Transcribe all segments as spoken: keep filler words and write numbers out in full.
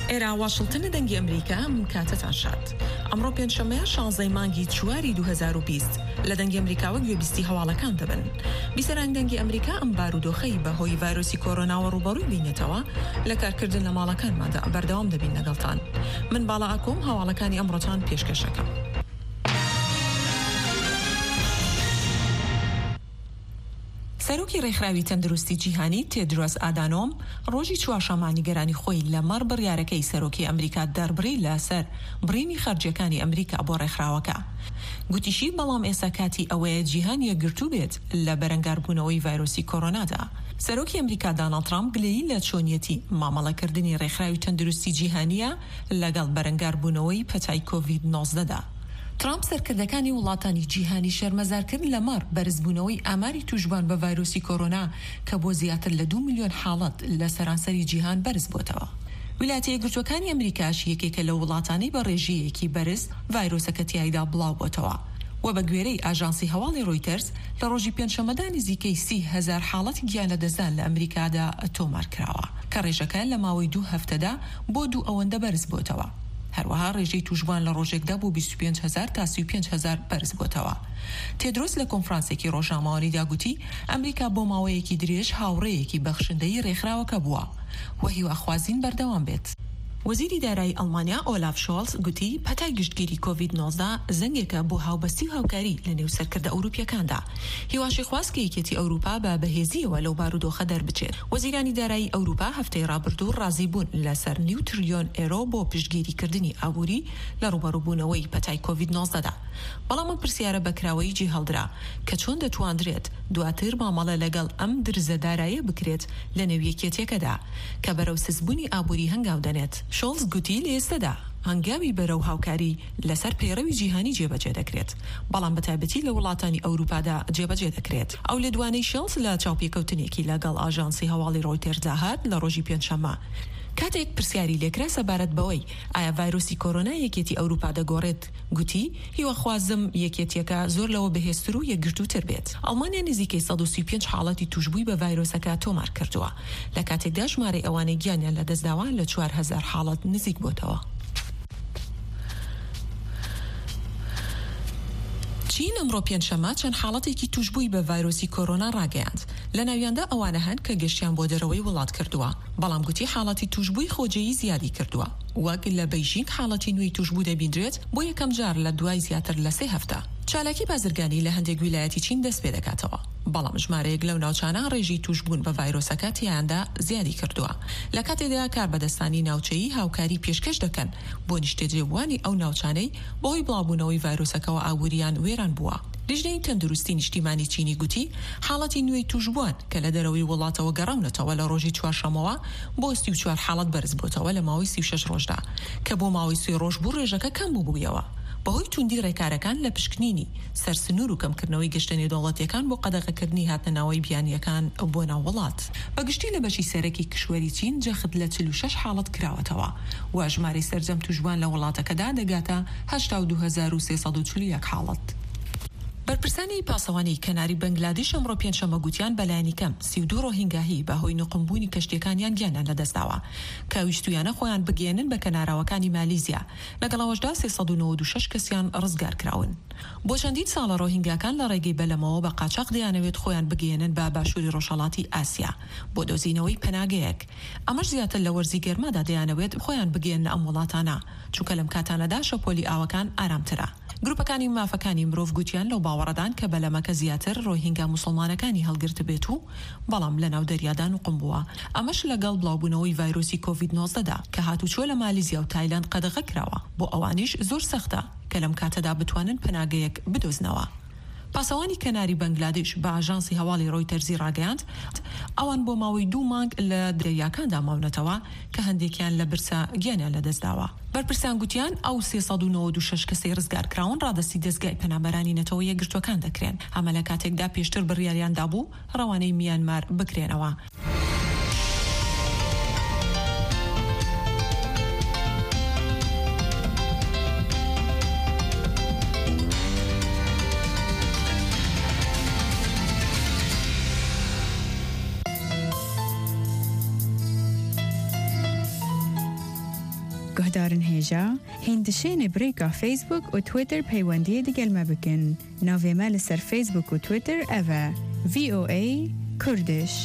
ئێرە واشنتنە دەنگی ئەمریکا ئەم کاتتان شاد. ئەمڕۆ پێنجشەممەیە شانزەی مانگی چواری دوو هەزار و بیست لە دەنگی ئەمریکاوە گوێبیستی هەواڵەکان دەبن. بیسەران دەنگی ئەمریکا ئەم بارودۆخەی بەهۆی ڤایرۆسی کۆرۆناوە ڕوبەڕووی بینێتەوە لە کارکردن لە ماڵەکانماندا بەردەوام دەبین لەگەڵتان. من باڵا ئاکۆم هەواڵەکانی ئەمڕۆتان پێشکەشەکەم. سەرۆکی ڕێکخراوی تەندروستی جیهانی تێدرۆس ئادانۆم ڕۆژی چوارشەممانی گەرانی خۆی لە مەڕ بڕیارەکەی سەرۆکی ئەمریکا دەربڕی لەسەر بڕینی خەرجیەکانی ئەمریکا بۆ ڕێکخراوەکە. گوتیشی بەڵام ئێستا کاتی ئەوەیە جیهان یەکگرتوو بێت لە بەرەنگاربوونەوەی ڤایرۆسی کۆرۆنادا. سەرۆکی ئەمریکا داناڵد ترامپ گلەیی لە چۆنیەتی مامەڵەکردنی ڕێکخراوی تەندروستی جیهانیە لەگەڵ بەرەنگاربوونەوەی پەتای کۆڤید نۆزدەدا. ترامپ سەرکردەکانی وڵاتانی جیهانی شەرمەزار کرد لە مەڕ بەرزبوونەوەی ئاماری توشبان بە ڤایرۆسی کۆرۆنا کە بۆ زیاتر لە دوو ملیۆن حاڵەت لە سەرانسەری جیهان بەرز بۆتەوە. ویلایەتە یەکگرتووەکانی ئەمریکاش یەکێکە لە وڵاتانەی بە ڕێژەیەکی بەرز ڤایرۆسەکە تیایدا بڵاو بۆتەوە و بە گوێرەی ئاژانسی هەواڵی ڕۆیتەرز لە ڕۆژی پێنجشەممەدا نزیکەی سی هەزار حاڵەتی گیانەدەزان لە ئەمریکادا تۆمار کراوە کە ڕێژەکە لە ماوەی دوو هەفتەدا بۆ دوو ئەوەندە بەرز بۆتەوە. هەروەها ڕێژەی توشبوان لە ڕۆژێکدا بۆ بیست و پێنج هەزار تا سی و پێنج هەزار بەرز بۆتەوە. تێدرۆس لە کۆنفرانسێکی ڕۆژنامەوەریدا گوتی ئەمریکا بۆ ماوەیەکی درێژ هاوڕێیەکی بەخشندەی ڕێکخراوەکە بووە و هیواخوازین بەردەوام بێت. وەزیری دارایی ئەڵمانیا ئۆلاف شۆڵز گوتی پەتای گشتگیری کۆڤید نۆزدە زەنگێکە بۆ هاوبەستی و هاوکاری لە نێو سەرکردە ئەوروپیەکاندا. هیواشی خواست کە یەکێتی ئەوروپا بە بەهێزیەوە لەو بارودۆخە دەربچێت. وەزیرانی دارایی ئەوروپا هەفتەی ڕابردوو ڕازی بوون لەسەر نیو تریلیۆن ئێرۆ بۆ پشتگیریکردنی ئابووری لە ڕوبەڕووبوونەوەی پەتای کۆڤید نۆزدەدا. بەڵام ئەم پرسیارە بەکراوەی جێ هەڵدرا کە چۆن دەتوانرێت دواتر مامەڵە لەگەڵ ئەم درزە دارایە بکرێت لە نێو یەکێتیەکەدا کە بەرەو سزبوونی ئابووری هەنگاو دەنێت. شۆڵز گوتی لە ئێستادا هەنگاوی بەرەو هاوکاری لەسەر پەیڕەوی جیهانی جێبەجێ دەکرێت، بەڵام بەتایبەتی لە وڵاتانی ئەوروپادا جێبەجێ دەکرێت. ئەو لە دوانەی شۆڵز لە چاوپێکەوتنێکی لەگەڵ ئاژانسی هەواڵی ڕۆیتەرز داهات لە ڕۆژی پێنجشەممە کاتێک پرسیاری لێکرا سەبارەت بەوەی ئایا ڤایرۆسی کۆرۆنا یەکێتی ئەوروپا دەگۆڕێت، گوتی هیوەخوازم یەکێتیەکە زۆر لەوە بەهێزتر و یەکگرتووتر بێت. ئەڵمانیا نزیکەی سەد و سی و پێنج حاڵەتی توشبووی بە ڤایرۆسەکە تۆمار کردووە لە کاتێکدا ژمارەی ئەوانەی گیانیان لە دەستداوە لە چوار هەزار حاڵەت نزیک بۆتەوە. چین ئەمڕۆ پێنجشەممە چەند حاڵەتێکی توشبووی بە ڤایرۆسی کۆرۆنا ڕاگەیاند. لە ناویاندا ئەوانە هەن کە گەشتیان بۆ دەرەوەی وڵات کردووە، بەڵام گوتی حاڵەتی توشبووی خۆجەیی زیادی کردووە. وەک لە بەیژینگ حاڵەتی نوێی توشبوو دەبیندرێت بۆ یەکەم جار لە دوای زیاتر لە سێ هەفتە. چالاکی بازرگانی لە هەندێک ویلایەتی چین دەست پێ دەکاتەوە، بەڵام ژمارەیەک لەو ناوچانە ڕێژی توشبوون بە ڤایرۆسەکە تیاندا زیادی کردووە. لە کاتێکدا کاربەدەستانی ناوچەیی هاوکاری پێشکەش دەکەن بۆ نیشتەجێبوونی ئەو ناوچانەی بۆی بڵاوبوونەوەی ڤایرۆسەکەەوە ئابووریان وێران بووە. لیژنەی تەندروستی نیشتیمانی چینی گوتی حاڵەتی نوێی توشبووان کە لە دەرەوەی وڵاتەوە گەڕاونەتەوە لە ڕۆژی چوارشەممەوە بۆ سی و چوار حاڵەت بەرز بۆتەوە لە ماوەی سی و شەش ڕۆژدا کە بۆ ماوەی سێ ڕۆژ بوو ڕێژەکە کەم بووبوویەوە. بەهۆی توندی ڕێکارەکان لە پشکنینی سەرسنوور و کەمکردنەوەی گەشتنی دەوڵەتیەکان بۆ قەدەغەکردنی هاتنەوەی بیانیەکان بۆ ناو وڵات. بەگشتی لە بەشی سەرەکی کشوەری چین جەخت لە چل و شەش حاڵەت کراوەتەوە و ژمارەی سەرجەم توشبوان لە وڵاتەکەدا دەگاتە هەشتا و دوو هەزار و سێسەد و چل و یەک حاڵەت. بەرپرسانی پاسەوانی کەناری بەنگلادێش ئەمڕۆ پێنجشەممە گوتیان بەلایانی کەم سی و دوو ڕۆهینگاهی بەهۆی نقمبوونی کەشتیەکانیان گیانیان لەدەستداوە کە ویستویانە خۆیان بگەێنن بە کەناراوەکانی مالیزیا، لەگەڵەوەشدا سێسەد و نۆڤەت و شەش کەسیان ڕزگار کراون. بۆ چەندین ساڵە ڕۆهینگاکان لە ڕێگەی بەلەمەوە بە قاچاق دەیانەوێت خۆیان بگەێنن بە باشووری ڕۆژهەڵاتی ئاسیا بۆ دۆزینەوەی پەناگەیەک. ئەمەش زیاتر لە وەرزی گەرمادا دەیانەوێت خۆیان بگەێنن ئەم وڵاتانە چونکە لەم کاتانەدا شەپۆلی ئاوەکان ئارامترە. گروپەکانی مافەکانی مرۆڤ گوتیان لەو باوەڕەدان کە بەلەمەکە زیاتر ڕۆهینگا موسڵمانەکانی هەڵگرت بێت و بەڵام لە ناو دەریادا نوقم بووە. ئەمەش لەگەڵ بڵاوبوونەوەی ڤایرۆسی کۆڤید نۆزدەدا کە هاتوچۆ لە مالیزیا و تایلاند قەدەغە کراوە، بۆ ئەوانیش زۆر سەختە کە لەم کاتەدا بتوانن پەناگەیەک بدۆزنەوە. پاسەوانی کەناری بەنگلادێش بە ئاژانسی هەواڵی ڕۆیتەرزی ڕاگەیاند ئەوان بۆ ماوەی دوو مانگ لە دەریاکاندا ماونەتەوە کە هەندێکیان لە برسا گیانیان لەدەستداوە. بەرپرسان گوتیان ئەو سێسەد و نۆڤەت و شەش کەسەی ڕزگار کراون ڕادەستی دەستگای پەنابەرانی نەتەوە یەکگرتوەکان دەکرێن، ئەمە لە کاتێکدا پێشتر بڕیاریان دابوو ڕەوانەی میانمار بکرێنەوە. گهدارن هیجا هندشین بریکا فیسبوک و تویتر پیوندی دیگل مبکن ناوی مال سر فیسبوک و تویتر اوه وی او ای کردش.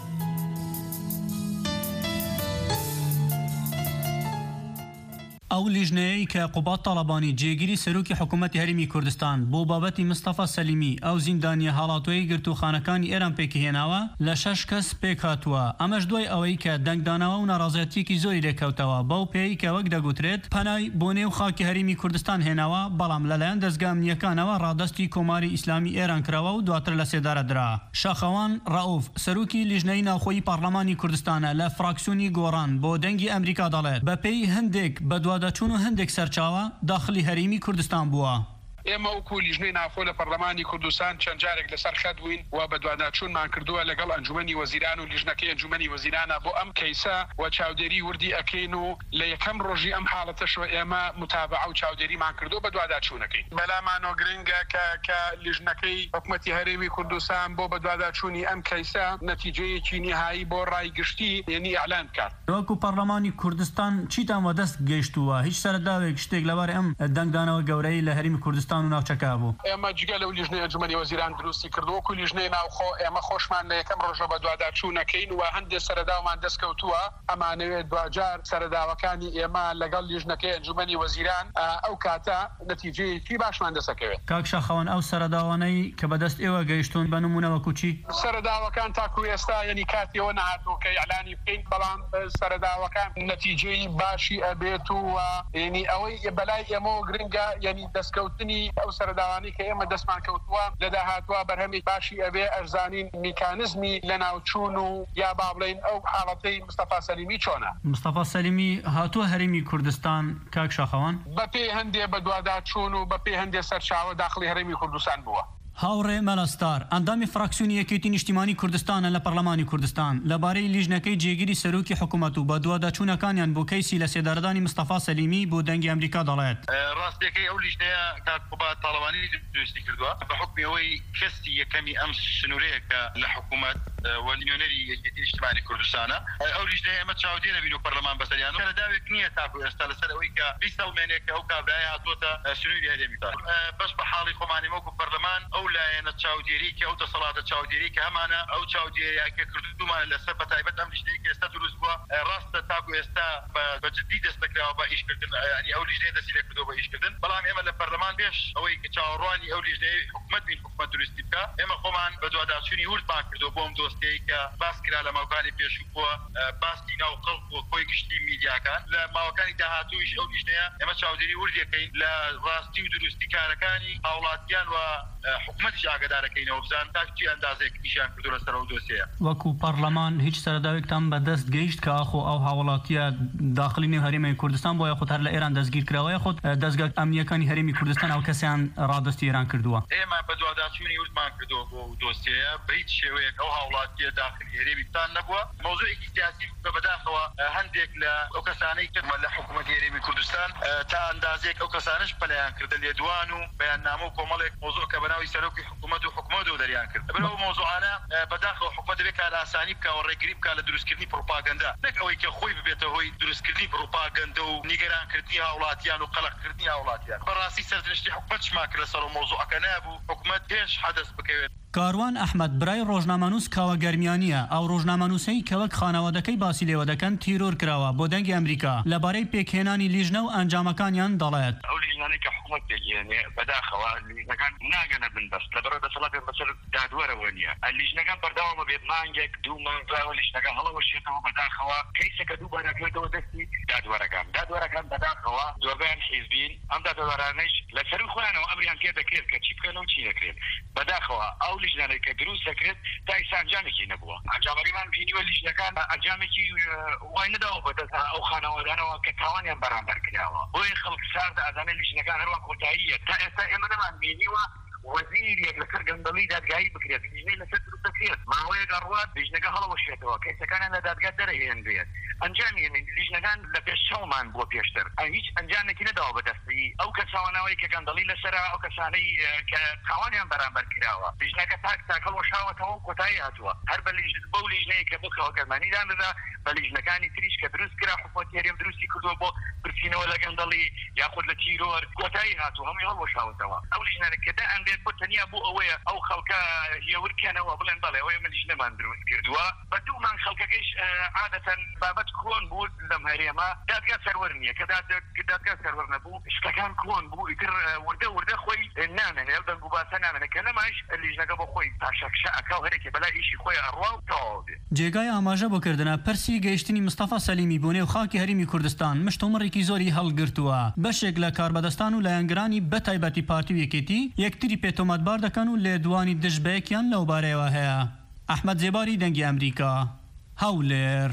ئەو لیژنەیەی کە قوبات تاڵەبانی جێگیری سەرۆکی حکوومەتی هەرێمی کوردستان بۆ بابەتی مستەفا سەلیمی ئەو زیندانیە هاڵاتۆیی گرتوخانەکانی ئێران پێکی هێناوە لە شەش کەس پێک هاتووە. ئەمەش دوای ئەوەی کە دەنگدانەوە و ناڕازێتیەکی زۆری لێکەوتەوە بەو پێی کە وەک دەگوترێت پەنای بۆ نێو خاکی هەرێمی کوردستان هێناوە، بەڵام لەلایەن دەستگا ئەمنیەکانەوە ڕادەستی کۆماری ئیسلامی ئێران کراوە و دواتر لە سێدارە درا. شاخەوان ڕەئوف سەرۆکی لیژنەی ناوخۆیی پارلەمانی کوردستانە لە فراکسیۆنی گۆڕان بۆ دەنگی ئەمریکا دەڵێت بەپێی هەندێک بەدوادەچوون و هەندێک سەرچاوە داخلی هەرێمی کوردستان بووە. ئێمە وەکو لیژنەی ناوخۆ لە پەرلەمانی کوردستان چەند جارێک لەسەر خەت بووین و بە دواداچوونمان کردووە لەگەڵ ئەنجومەنی وەزیران و لیژنەکەی ئەنجومەنی وەزیرانە بۆ ئەم کەیسە و چاودێری وردی ئەکەین و لە یەکەم ڕۆژی ئەم حاڵەتەشەوە ئێمە متابعە و چاودێریمان کردو بە دواداچوونەکەی. بەلامانەوە گرنگە کە کە لیژنەکەی حکوومەتی هەرێمی کوردستان بۆ بە دواداچوونی ئەم کەیسە نەتیجەیەکی نهایی بۆ ڕایگشتی یعنی ئەعلان بکات. وەکو پەرلەمانی کوردستان چیتان وەدەست گەیشتووە؟ هیچ سەرەداوێک شتێک لەبارەی ئەم دەنگدانەوە گەورەی لە هەرێمی کوردستان و ناوچەکە بوو؟ ئێمە جگە لەو لیژنەی ئەنجومەنی وەزیران دروستی کردووەکو لیژنەی ناوخۆ ئێمە خۆشمان لە یەکەم ڕۆژە بە دواداچوونەکەین و هەندێک سەرەداومان دەستکەوتووە. ئەمانەوێت دوجار سەرەداوەکانی ئێمە لەگەڵ لیژنەکەی ئەنجومەنی وەزیران ئەو کاتە نەتیجەیەکی باشمان دەسەکەوێت. کاک شاخەوان ئەو سەرەداوانەی کە بەدەست ئێوە گەیشتون بە نمونە وەکو چی؟ سەرەداوەکان تاکو ئێستا یعنی کاتیەوە نهاتوو کە ئەعلانی بکەین، بەڵام سەرەداوەکان نەتیجەی باشی ئەبێت و یعنی ئەوەی بەلای ئێمەوە گرنگە یعنی دەستکەوتنی ئەو سەرەداوانی کە ئێمە دەستمان کەوتووە لە داهاتوە بەرهەمی باشی ئەبێ ئەرزانین میکانزمی لە ناوچوون و یا با بڵێن ئەو حاڵەتەی مستەفا سەلیمی چۆنە. مستەفا سەلیمی هاتووە هەرێمی کوردستان کاک شاخەوان بەپێی هەندێ بە دواداچوون و بەپێی هەندێ سەرچاوە داخلی هەرێمی کوردستان بووە. هاوڕێ مەلەستار ئەندامی فراکسیۆنی یەکێتی نیشتیمانی کوردستانە لە پەرلەمانی کوردستان لەبارەی لیژنەکەی جێگیری سەرۆکی حکوومەت و بە دواداچوونەکانیان بۆ کەیسی لە سێدارەدانی مستەفا سەلیمی بۆ دەنگی ئەمریکا دەڵێت. ڕاستیەکەی ئەو لیژنەیە کاک قوبات تاڵەبانی دروستی کردووە بە حکمی ئەوەی کەسی یەکەمی ئەم سنوورەیە کە لە حکوومەت وەلیۆنەری یەکێتی نیشتیمانی کوردستانە. ئەو لیژنەیە ئەمە چاودێرە بین و پەرلەمان بەسەریان و سەرداوێک نییە تاکو ئێستا لەسەر ئەوەی کە بیست ساڵمێنێک ئەو کابرایە هاتووەتە سنووری هەرێمی بەش بە حاڵی خۆمانی وەکو پەرلەمان ئەو لایەنە چاودێری کە ئەو دەسەڵاتە چاودێری کە هەمانە ئەو چاودێریاکە کردومان لەسەر بەتایبەت ئەم لیژنەیە کە ئێستا دروست بووە ڕاستە تاکو ئێستا بە جددی دەست دەکراوە بە ئیشکردن، ینی ئەو لیژنەیە دەستی لێ کردووە بە ئیشکردن، بەڵام ئێمە لە پەرلەمان بێش ئەوەی کە چاوەڕوانی ئەو لیژنەیە حکوومەت بین حکوومەت دروستی بکە ئێمە خۆمان بە دواداچوونی وردمان کردووە بۆ ئەم دۆستەیە کە باس کرا لە ماوەکانی پێشوو بووە باسی ناو خەڵک بۆ خۆی گشتی میدیاکان لە ماوەکانی داهاتوویش ئەو لیژنەیە ئێمە چاودێری وردەکەین لە ڕاستی و دروستی کارەکانی هاوڵاتیان و حکوومەتیش ئاگادارەکەینەوە بزان تاکچی ئەندازێک نیشان کردو لەسەر ئەو دۆسیە. وەکو پەرلەمان هیچ سەرەداوێکتان بەدەست گەیشت کە ئاخۆ ئەو هاوڵاتیە داخلی نێو هەرێمی کوردستان بۆ یاخود هەر لە ئێران دەستگیر کراوە یاخود دەستگا ئەمنیەکانی هەرێمی کوردستان ئەو کەسیان ڕادستی ئێران کردووە؟ ئێمە بە دواداچوونی وردمان کردووە بۆ دۆسیەیە بە هیچ شێوەیەک ئەو هاوڵاتیە داخلی هەرێمیتان نەبووە. مۆزوعێکی سیاسی بە بەداخەوە هەندێک لە ئەو کەسانەی کردمە لە حکوومەتی هەرێمی کوردستان تا ئەندازێک ئەو کەسانش پەلەیان کردە لێدوان و بەیاننامە و کۆمەڵێک مۆزوع کە بەناوی سەرۆکی حکوومەت و حکوومەت و دەریان کرد. بەرەو مۆزوعانە بەداخەوە حکوومەت دەبێت کار ئاسانی بکە و ڕێگری بکە لە دروستکردنی پروپاگەندا، نەک ئەوەی کە خۆی ببێتە هۆی دروستکردنی پروپاگەندە و نیگەرانکردنی هاوڵاتیان و قەلەقکردنی هاوڵاتیان. بەڕاستی سەرنوشتی حکوومەت شما کرد لەسەر مۆزوعەکە نابوو حکوومەت پێش حەدەست بکەوێت. کاروان ئەحمەد برای ڕۆژنامەنووس کاوە گەرمیانیە ئەو ڕۆژنامەنووسەی کە وەک خانەوادەکەی باسی لێوە دەکەن تیرۆر کراوە بۆ دەنگی ئەمریکا لەبارەی پێکهێنانی لیژنە و ئەنجامەکانیان دەڵێت. ئەو لیژنانەی کە حکوومەت پێگەێنێ بەداخەوە لیژنەکان ناگەنە بنبەست لەبەرەوە دەسەڵاتێک بەسەر دادوەرەوە نییە. لیژنەکان بەردەوامە بێت مانگێک دوو مانگەوە لیژنەکە هەڵەوەشێتەوە بەداخەوە کەیسەکە دووبارە دەکرێتەوە دەستی دادوەرەکان. دادوەرەکان بەداخەوە زۆربیان حیزبین، ئەم دادوەرانەش لەسەر خۆیانەوە ئەمریان پێ دەکرێت کە چی بکەن و چی نەکرێت. بەداخەوە ئەو لیژنانەی کە دروست سەکرێت تا ئێستا ئەنجامێکی نەبووە. ئەنجامەریمان بینیوە لیژنەکان ئەنجامێکی وای نەداوە بەدەست ئەو خانەوادانەوە کە تاوانیان بەرامبەر کراوە. بۆیە خەڵک سارد ئەزانێت لیژنەکان هەروە کۆتاییە تا ئێستا ئێمە نەمان بینیوە وەزیرێک لەسەر گەندەڵی دادگایی بکرێت لیژنەی لەسەر دروست دەکرێت ماوەیەک ڕوات لیژنەکە هەڵەوەشێتەوە کەسەکانیان لە دادگا دەرەهێن بێت ئەنجامی لیژنەکان لە پێش چاومان بۆ پێشتر هیچ ئەنجامێکی نەداوە بەدەستی ئەو کەساوانەوەی کە گەندەڵی لەسەرا ئەو کەسانەی کە تاوانیان بەرامبەر کراوە لیژنەکە تاک تاک هەڵەوەشاوەتەوە کۆتایی هاتووە هەر بە بەو لیژنەیە کە بۆ کەڵگەرمانیدان دەدا بە لیژنەکانی تریش کە دروست کرا حکومەتی هەرێم دروستی کردووە بۆ برسینەوە لە گەندەڵی یاخود لە تیرۆر کۆتایی هاتووە هەمووی هەڵەوەشاوەتەوە ئەو لیژنانە کە دا ئەندێت بۆ تەنیا بۆ ئەوەیە ئەو خەڵکە هێورکەنەوە بڵێن بەڵێ ئەوەیە من لیژنەمان دروست کردووە بە دوومان خەڵکەکەیش عادەتەن بابەت کۆن بوو لەم هەرێمە دادگا سەروەر نییە کە دادگا سەروەر نەبوو شتەکان کۆن بوو ئیتر وردە وردە خۆی نامێنێ ئەو دەنگ و باسە نامێنێ کە لەماش لیژنەکە بۆ خۆی پاشەکشە ئەکاو هەرێکێ بەلای ئیشی خۆی ئەڕوا و تەواو بێت. جێگای ئاماژە بۆکردنە پرسی گەیشتنی مستەفا سەلیمی بۆ نێو خاکی هەرێمی کوردستان مشتۆمڕێکی زۆری هەڵگرتووە بەشێک لە کاربەدەستان و لایەنگرانی بەتایبەتی پارتی و یەکێتی یەکتری پێتۆمەتبار دەکەن و لێدوانی دژبەیەکیان لەو بارەیەوە هەیە. ئەحمەد جێباری دەنگی ئەمریکا هەولێر.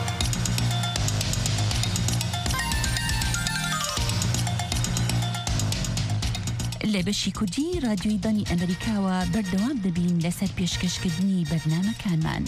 لە بەشی کوردی رادیۆی دانی ئەمریکاوە بەردەوام دەبین لەسەر پێشکەشکردنی بەرنامەکانمان.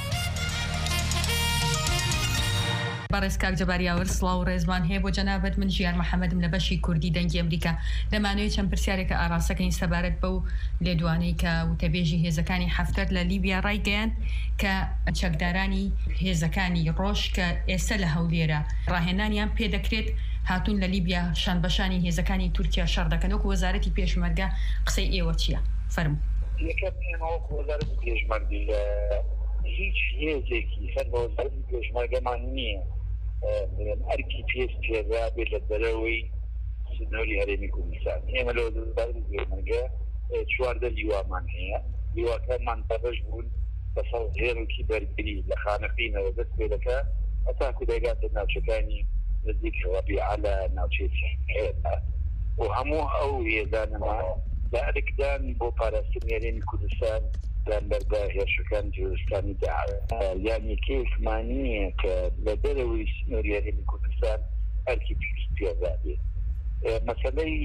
بەڕێز کاک جەباریاوەر سڵاو و ڕێزمان هەیە بۆ جەنابەت من ژیان محەممەدم لە بەشی کوردی دەنگی ئەمریکا لەمانەوەی چەند پرسیارێکە ئاراسەکەین سەبارەت بەو لێدوانەی کە وتەبێژی هێزەکانی هەفتەر لە لیبیا ڕایگەیاند کە چەکدارانی هێزەکانی ڕۆژ کە ئێستا لە هەولێرە ڕاهێنانیان پێدەکرێت هاتوون لە لیبیا شانبەشانی هێزەکانی تورکیا شەڕ دەکەن وەکو وەزارەتی پێشمەرگە قسەی ئێوە چییە؟ فەرموو. یەکەم وەکو وەزارەتی پێشمەرگی هیچ هێزێکی سەر بە وەزارەتی پێشمەرگەمان نییە ئەرکی پێست پێدا بێت لە دەرەوەی سنووری هەرێمی کوردستان. ئێمە لە وەزارەتی پێشمەرگە چواردە لیوامان هەیە لیواکانمان بەڕێژ بوون بەسەڵ هێرکی بەرگری لە خانەقینەوە دەست پێ دەکات هەتا کو دەگاتە ناوچەکانی نزدیک ڕەبیعە لە ناوچەی هەیەدا و هەموو ئەو هێزانەمان لە ئەرکدان بۆ پاراستنی هەرێمی کوردستان دانبەردا هێرشەکان جوورستانی داعا یانی کێکمان نییە کە لە دەرەوەی سنووری هەرێمی کوردستان ئەرکی پێست پێدا بێت. مەسەلەی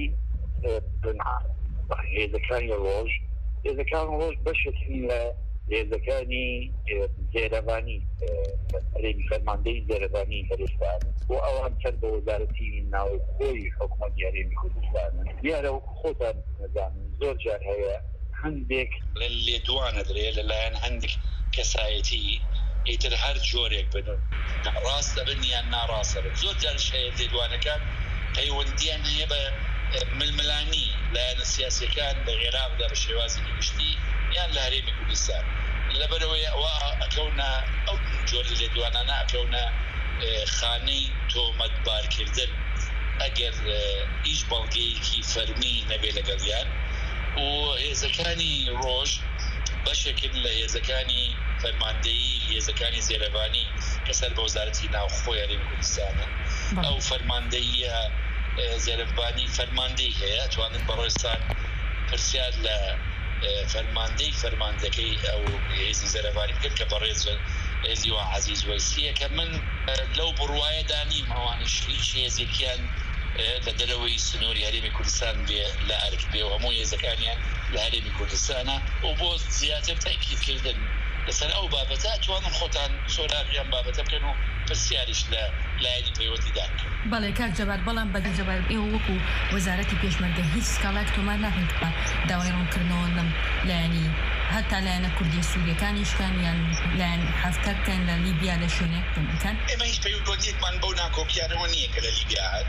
هێزەکانی ڕۆژ هێزەکان ڕۆژ بەشێکی لە هێزەکانی زێرەبانی هەرێمی فەرماندەی زێرەبانی هەرێستان بۆ ئەوان چەند بە وەزارەتی ناوخۆی حکومەتی هەرێمی کوردستانن دیارە وەکو خۆتان نەزانن زۆر جار هەیە هەندێک لە لێدوانە درێت لەلایەن هەندێک کەسایەتی ئیتر هەر جۆرێک بدن ڕاست دەبن یان ناڕاستە بن زۆر جارش هەیە لێدوانەکان پەیوەندیان هەیە بە ململانی لایەنە سیاسیەکان لە عێراقدا بە شێوازی گشتی یان لە هەرێمی کوردستان لەبەرەوەی ئەوە ئەکەونە ئەو جۆر لێدوانانە ئەکەونە خانەی تۆمەتبارکردن ئەگەر هیچ بەڵگەیەکی فەرمی نەبێ لەگەڵیان و هێزەکانی ڕۆژ بەشێکن لە هێزەکانی فەرماندەیی هێزەکانی زێرەبانی کە سەر بە وەزارەتی ناوخۆی هەرێمی کوردستانە ئەو فەرماندەییە زێرەبانی فەرماندەی هەیە توانن بەڕێستان پرسیار لە فەرماندەی فەرماندەکەی ئەو هێزی زێرەبانی کرد کە بەڕێز لیوا عەزیز وەیسیە کە من لەو بڕوایەدا نیم ئەوانش هیچ هێزێکیان لە دەرەوەی سنووری هەرێمی کوردستان بێ لە ئەرک بێ و هەموو هێزەکانیان لە هەرێمی کوردستانە و بۆ زیاتر تاکیدکردن لەسەر ئەو بابەتە توانن خۆتان سۆراغیان بابەتە بکەن و پرسیاریش لە لایەنی پەیوەندیدان کرد. بەڵێ کاک جەبار بەڵام بەدی جەبار ئێوە وەکو وەزارەتی پێشمەرگە هیچ سکاڵاک تۆمار ناکەن داوای ڕوونکردنەوە لەم لایەنی هەتا لایەنە کوردی سووریەکانیشکان یان لایەن هەفتەرکەن لە لیبیا لە شوێنێک بکەن. ئێمە هیچ پەیوەندیەکمان بەو ناکۆکیانەوە نییە کە لە لیبیا هات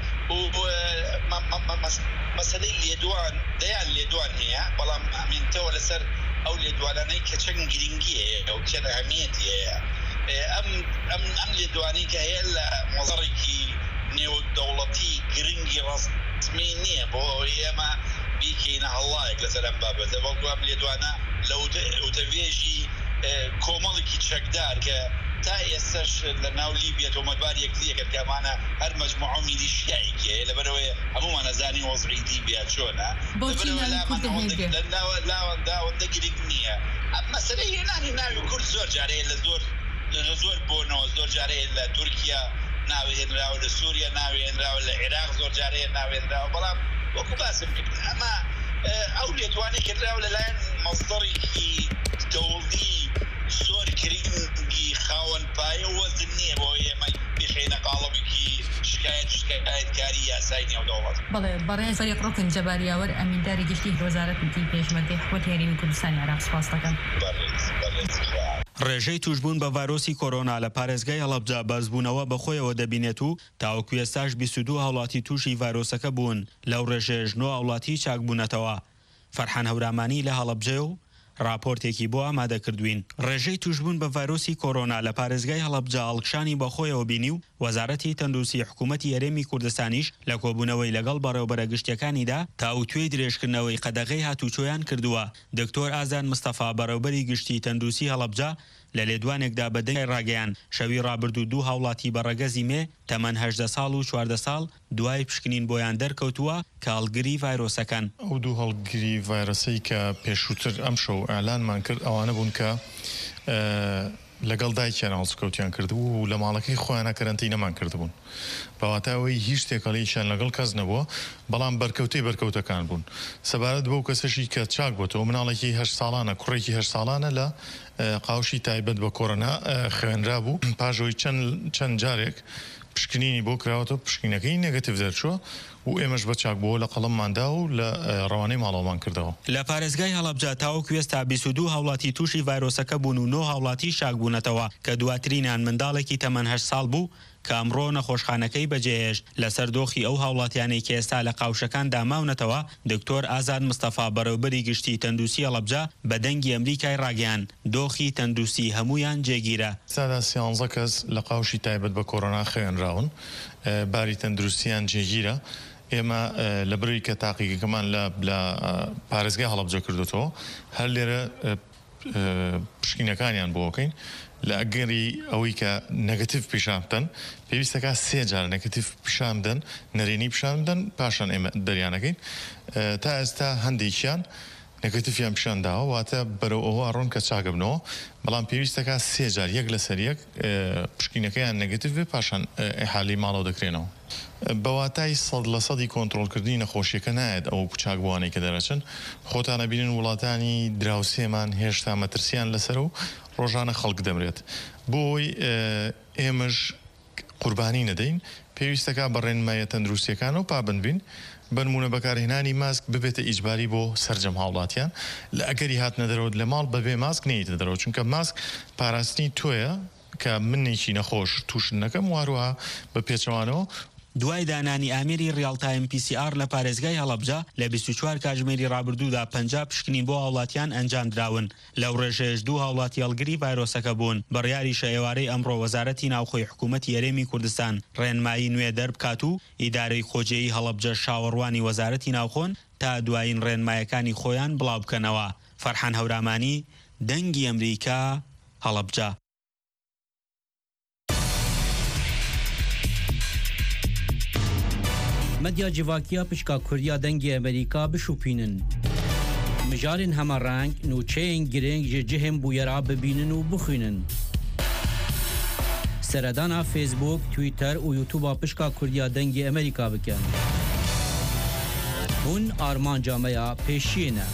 و مەسەلەی لێدوان دەیان لێدوان هەیە بەڵام ئەمێنتەوە لەسەر ئەو لێدوانانەی کە چەند گرنگی هەیە ئەو چەند ئەهەمیەتی هەیە ئەم ئەم لێدوانی کە هەیە لە مۆزەڕێکی نێودەوڵەتی گرنگی ڕاستمی نییە بۆ ئێمە بیکەینە هەڵایەک لەسەر ئەم بابەتە بەڵکو ئەم لێدوانە لە وتەبێژی کۆمەڵێکی چەکدار کە تا ئێستاش لە ناو لیبیا تۆمەتبار یەکتریەکە کەمانە هەر مەجموعە میلیشیایەکی هەیە لەبەرەوەی هەموومان نەزانی وەزعی لیبیا چۆنە لاوەنداوەندە گرنگ نییە مەسەلەی هێنانی ناوی کورد زۆر جارەیە لە زۆر لە زۆر بۆنەوە زۆر جارەیە لە تورکیا ناوێنراوە لە سووریا ناوێنراوە لە عێراق زۆر جارەیە ناوێنراوە بەڵام وەکو باسم کرد ئەمە او لێدوانێ کردراوە لەلایەن مەصدەڕێکی دەوڵی زۆر گرنگی خاوەن پایە وەزن نییە بۆ ئێمە بخێنە قاڵەبێکی شکایەت شکایەتکاری یاسای نێودەوڵەت. بەڵێ بەڕێز فەریق ڕوکن جەباریاوەر ئەمینداری گشتی وەزارەتی پێشمەرگەی حکوومەتی هەرێمی کوردستانی عێراق سوپاس دەکەم. ڕێژەی توشبوون بە ڤایرۆسی کۆرۆنا لە پارێزگای هەڵەبجە بەرزبوونەوە بەخۆیەوە دەبینێت و تاوەکو ئێستاش بیست و دوو هاوڵاتی تووشی ڤایرۆسەکە بوون لەو ڕێژەیەش نۆ هاوڵاتی چاکبوونەتەوە. فەرحان هەورامانی لە هەڵەبجە و راپۆرتێکی بۆ ئامادەکردوین. ڕێژەی توشبوون بە ڤایرۆسی کۆرۆنا لە پارێزگای هەڵەبجە هەڵکشانی بەخۆیەوە بینی و وەزارەتی تەندروستی حکوومەتی هەرێمی کوردستانیش لە کۆبوونەوەی لەگەڵ بەڕێوەبەرە گشتیەکانیدا تاوتوێی درێژکردنەوەی قەدەغەی هاتوچۆیان کردووە. دکتۆر ئازاد مستەفا بەڕێوەبەری گشتی تەندروستی هەڵەبجە لە لێدوانێکدا بەدەنگی ڕاگەیان شەوی ڕابردوو دوو هاوڵاتی بەڕەگەزی مێ تەمەن هەژدە ساڵ و چواردە ساڵ دوای پشکنین بۆیان دەرکەوتووە کە هەڵگری ڤایرۆسەکان. ئەو دوو هەڵگری ڤایرۆسەی کە پێشووتر ئەم شەو ئەعلانمان کرد ئەوانە بوون کە لەگەڵ دایکیان هەڵسوکەوتیان کردبوو و لە ماڵەکەی خۆیانە کەرەنتینەمان کردبوون. بەواتەوەی هیچ شتێکەڵیشیان لەگەڵ کەس نەبووە، بەڵام بەرکەوتەی بەرکەوتەکان بوون. سەبارەت بەو کەسەشی کە چاک بۆتەوە مناڵێکی هەشت ساڵانە کوڕێکی هەشت ساڵانە لە قاوشی تایبەت بە کۆڕۆنا خوێنرا بوو. پاژەوەی چەند جارێک پشکنینی بۆ کراوەتەوە، پشکینەکەی نێگەتیڤ دەرچووە و ئێمەش بە چاک بۆ لە قەڵەمماندا و لە ڕەوانەی ماڵەوەمان کردەوە. لە پارێزگای هەڵەبجە تاوەکو ئێستا بیست و دوو هاوڵاتی تووشی ڤایرۆسەکە بوون و نۆ هاوڵاتی شاکبوونەتەوە کە دواترینیان منداڵێکی تەمەن هەشت ساڵ بوو کە ئەمڕۆ نەخۆشخانەکەی بەجێهێشت. لەسەر دۆخی ئەو هاوڵاتیانەی کە ئێستا لە قاوشەکان داماونەتەوە دکتۆر ئازاد مستەفا بەڕێوەبەری گشتی تەندروستی هەڵەبجە بە دەنگی ئەمریکای ڕاگەیان دۆخی تەندروستی هەموویان جێگیرە. سادا سیانزە کەس لە قاوشی تایبەت بە کۆڕۆنا خوێنراون، باری تەندروستیان جێگیرە. ئێمە لە بڕی کە تاقیگەکەمان لە پارێزگای هەڵەبجە کردوتەوە هەر لێرە پشکینەکانیان بۆکەین لە ئەگەری ئەوەی کە نەگەتیڤ پیشان بدەن پێویستەکە سێ جار نەگەتیڤ پیشان بدەن، نەرێنی پیشان بدەن، پاشان ئێمە دەریانەکەین. تا ئێستا هەندێکیان نەگەتیڤیان پیشان داوە، واتە بەرەو ئەوە ڕۆن کە چاکەبنەوە، بەڵام پێویستەکە سێ جار یەک لەسەر یەک پشکینەکەیان نەگەتیڤ بێ پاشان ئیحالی ماڵەوە دەکرێنەوە. بەواتای سەد لە سەدی کۆنتڕۆلکردنی نەخۆشیەکە نایەت ئەو چاکبووانەی کە دەرەچن. خۆتانە بینن وڵاتانی دراوسێمان هێشتا مەترسیان لەسەر و ڕۆژانە خەڵک دەمرێت. بۆی ئێمەش قوربانی نەدەین، پێویستەکە بە ڕێنمایە تەندروستیەکان و پابند بین. بنمونە بەکارهێنانی ماسک ببێتە ئیجباری بۆ سەرجەم هاوڵاتیان، لە ئەگەری هاتنە دەرەوە لە ماڵ بەبێ ماسک نەیتە دەرەوە، چونکە ماسک پاراستنی تۆیە کە منێکی نەخۆش تووشن نەکەم واروها بە پێچەوانەوە. دوای دانانی ئامێری ریاڵتایم پی سی ئار لە پارێزگای هەڵەبجە لە بیست و چوار کاتژمێری ڕابردوودا پەنجا پشکنین بۆ هاوڵاتیان ئەنجام دراون. لەو ڕێژەیەش دوو هاوڵاتی هەڵگری ڤایرۆسەکە بوون. بڕیاری شەیەوارەی ئەمڕۆ وەزارەتی ناوخۆی حکوومەتی هەرێمی کوردستان ڕێنمایی نوێ دەربکات و ئیدارەی خۆجێیی هەڵەبجە شاوەڕوانی وەزارەتی ناوخۆن تا دوایین ڕێنمایەکانی خۆیان بڵاو بکەنەوە. فەرحان هەورامانی، دەنگی ئەمریکا، هەڵەبجە. مدیا جیواکیا پشکا کوریا دەنگی ئەمریکا بشوپینن. مژارین هەمە ڕنگ نوچەیەن گرنگ ji cihên bûyera bibînin û bixwînin. Seredana Facebook, Twitter û YouTube'a pişka Kurdiya dengê Amerîka bikin. Hûn armanca me ya pêşiyê ne.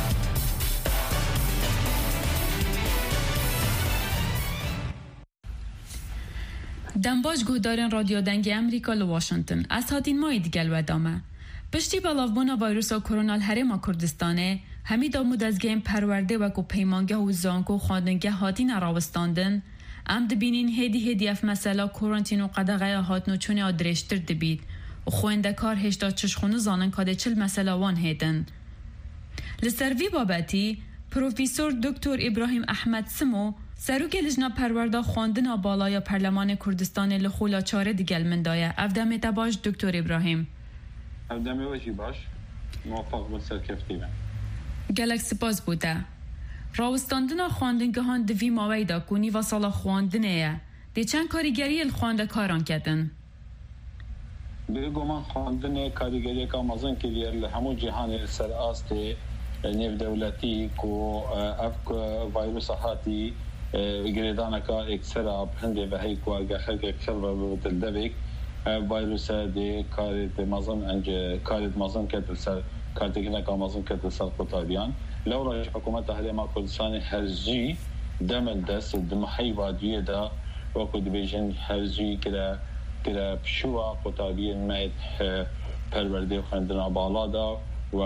دەمباش گوهدارên رادیۆ دەنگی ئەمریکا لە واشنگتن ئەس هاتین مای دیگەل وەدامە. پشتی بەڵاوبوونا ڤایرۆسا کۆرۆنا لە هەرێما کوردستانê هەمی دام و dezgehên perwerdê wekû peymangeh û zanko û xwendingeh hatîne rawestandin, em dibînin hêdî hêdî ev mesela korantîn û qedeğeya hatinoçûnê a dirêjtir dibît û xwendekar hêşta çişxûnî zanin kadê çil mesela wan hêdin. Li ser vî babetî Profesör Doktor İbrahim Ahmed Simo سەرۆکê lijna perwerda xwandina balaya Perlemanê Kurdistanê li xula çare digel min daye. Ev demê te baş Doktor İbrahim. Ev demê we jî baş. Muvaffaq bi serkeftî be. Gelek spas bû te. Rawistandina xwandingehan di vî maveyê da ku nîva sala xwandinê ye. Dê çend karîgeriyê li xwendekaran ketin? Bêguman xwandinê karîgeriyeka mezin kiriye li hemû cîhanê ser astê nêvdewletî ku ev vayrosa hatî girêdaneka eksera hindê ve hey ku ege xelkek xel ve dildevek vayrosa dê karê mezin ence karê mezin ket li ser کارتێکێک ئاماژن کردە سەر قوتابیان لەو ڕۆژ حکوومەتە هەرێما کوردستانی هەرزی دەمە دەست دمەحەی وادیەدا وەکو دەبێژن هەرزی کرا کرا پشووە قوتابیان مایت پەروەردەی خوێندنا باڵادا و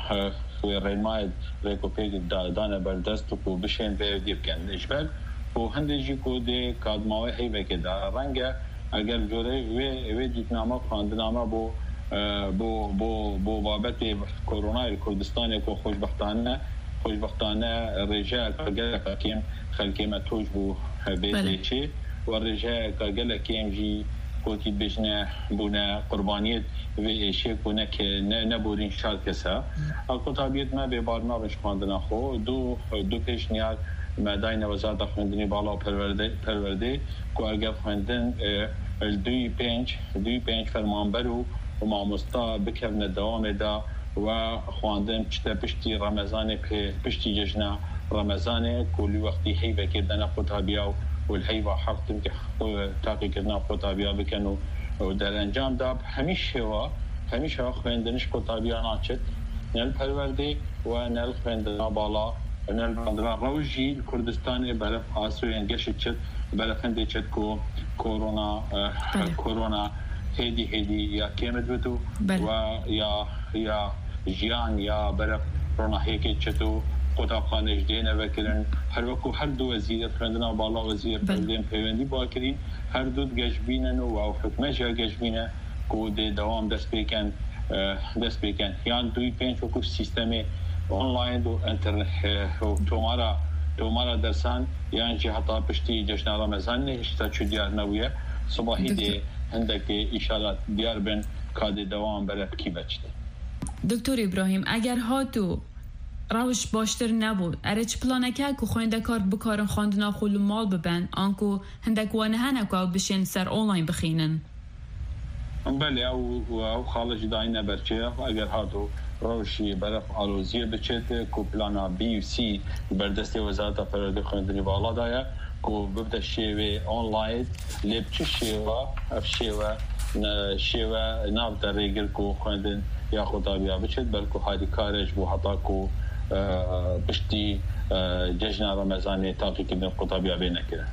ڕێمایت ڕێکۆپێکی دادانە بەردەست و بشێن بێ دی بکەن لەژبەر بۆ هەندێکی کۆ دێ کادماوەی هەیڤێکێدا ڕەنگە ئەگەر جۆرەی وێ دیتنامە خواندنامە بۆ بۆ بۆ بۆ بابەتی کۆرۆنای کوردستانێک و خۆشبەختانە خۆشبەختانە ڕێژەیەکە گەلەکەکەم خەلکێمە تۆش بوو بێتێکی و ڕێژەیەکە گەلەکێمژی کۆتی بژنە بوونە قوربانیت وێشێک و نەبورین شاد کەسە قوتابیت مە بێبارنا ڕێژ خواندنە خۆ دوو دوو پێشنیار مەدای وەزارەتە خوێندنی باڵا و پەروەردەی کو ئەگەر خوێندن دوی پێنج دوی پێنج فەرمانبەر و و مامۆستا بکەونە دەوامێدا و خواندن پشتە پشتی ڕەمەزانێ پشتی جژنە ڕەمەزانێ کولی وەختی هەیڤێکردنە قوتابیا و والهەیڤە حەقتن کە تاقیکردنا قوتابیا بکەن و دەرەنجامدا هەمیش شێوە هەمیشە خوێندنش قوتابیا ناچێت نەل پەروەردەی و نەل خوێندنا باڵا نەل خوێندنا ڕەوژی کوردستانی بەرەف ئاسوویان گەشت چێت بەرەف هەندێک چێت کۆ کۆرۆنا کۆرۆنا هێدی هێدی یا کێمت بێت و یا یا ژیان یا بەرەف ڕۆناهەیەکی چێت و قوتابخانەش دێنەوەکردن هەروەکو هەردوو وەزیرەت خوێندنا باڵا وەزیر پەروەردەی پەیوەندی بواکردین هەردوو گەشتبینن و ئەو حکومەتیە گەشتبینە کۆ دێ دەوام دەست پێکەن دەست پێکەن یان دوی پێنج وەکو سیستەمێ ئۆنلاین و ئەنتەرنێت تۆمارە تۆمارە دەرسان یانجی هەتا پشتی جەژنە ڕەمەزان هێشتا چ دیار نەبووە سباهی دێ هەندێکی ئیشارات دیار بن کادێ دەوام بەرە بکی بەچتە دکتۆر ئیبراهیم ئەگەر هاتوو ڕەوش باشتر نەبوو ئەرە چ پلانەکە و خوێندەکار بکارن خواندنا خۆ لە ماڵ ببەن ئانکو هەندێک وانە هەنەکە و بشێن سەر ئۆنلاین بخینن بەێ ئەو خاڵەشی داینە بەرچەیە ئەگەر هاتوو ڕەوشی بەرەف ئالۆزیە بچێت و پلانە بی و سی بەردەستی وەزارەتە پەروەردەی خوێندنی باڵادایە و ببدە شێوێ ئۆنلاین لێ چ شێوە ئەف شێوە شێوە ناودە ڕێگر و خوێندن یا قوتابیا بچێت بەلکو هادی کارێش بۆ هەتاک و پشتی جەژنە ڕەمەزانی تاقیکردن قوتابیا بێ نەکرێت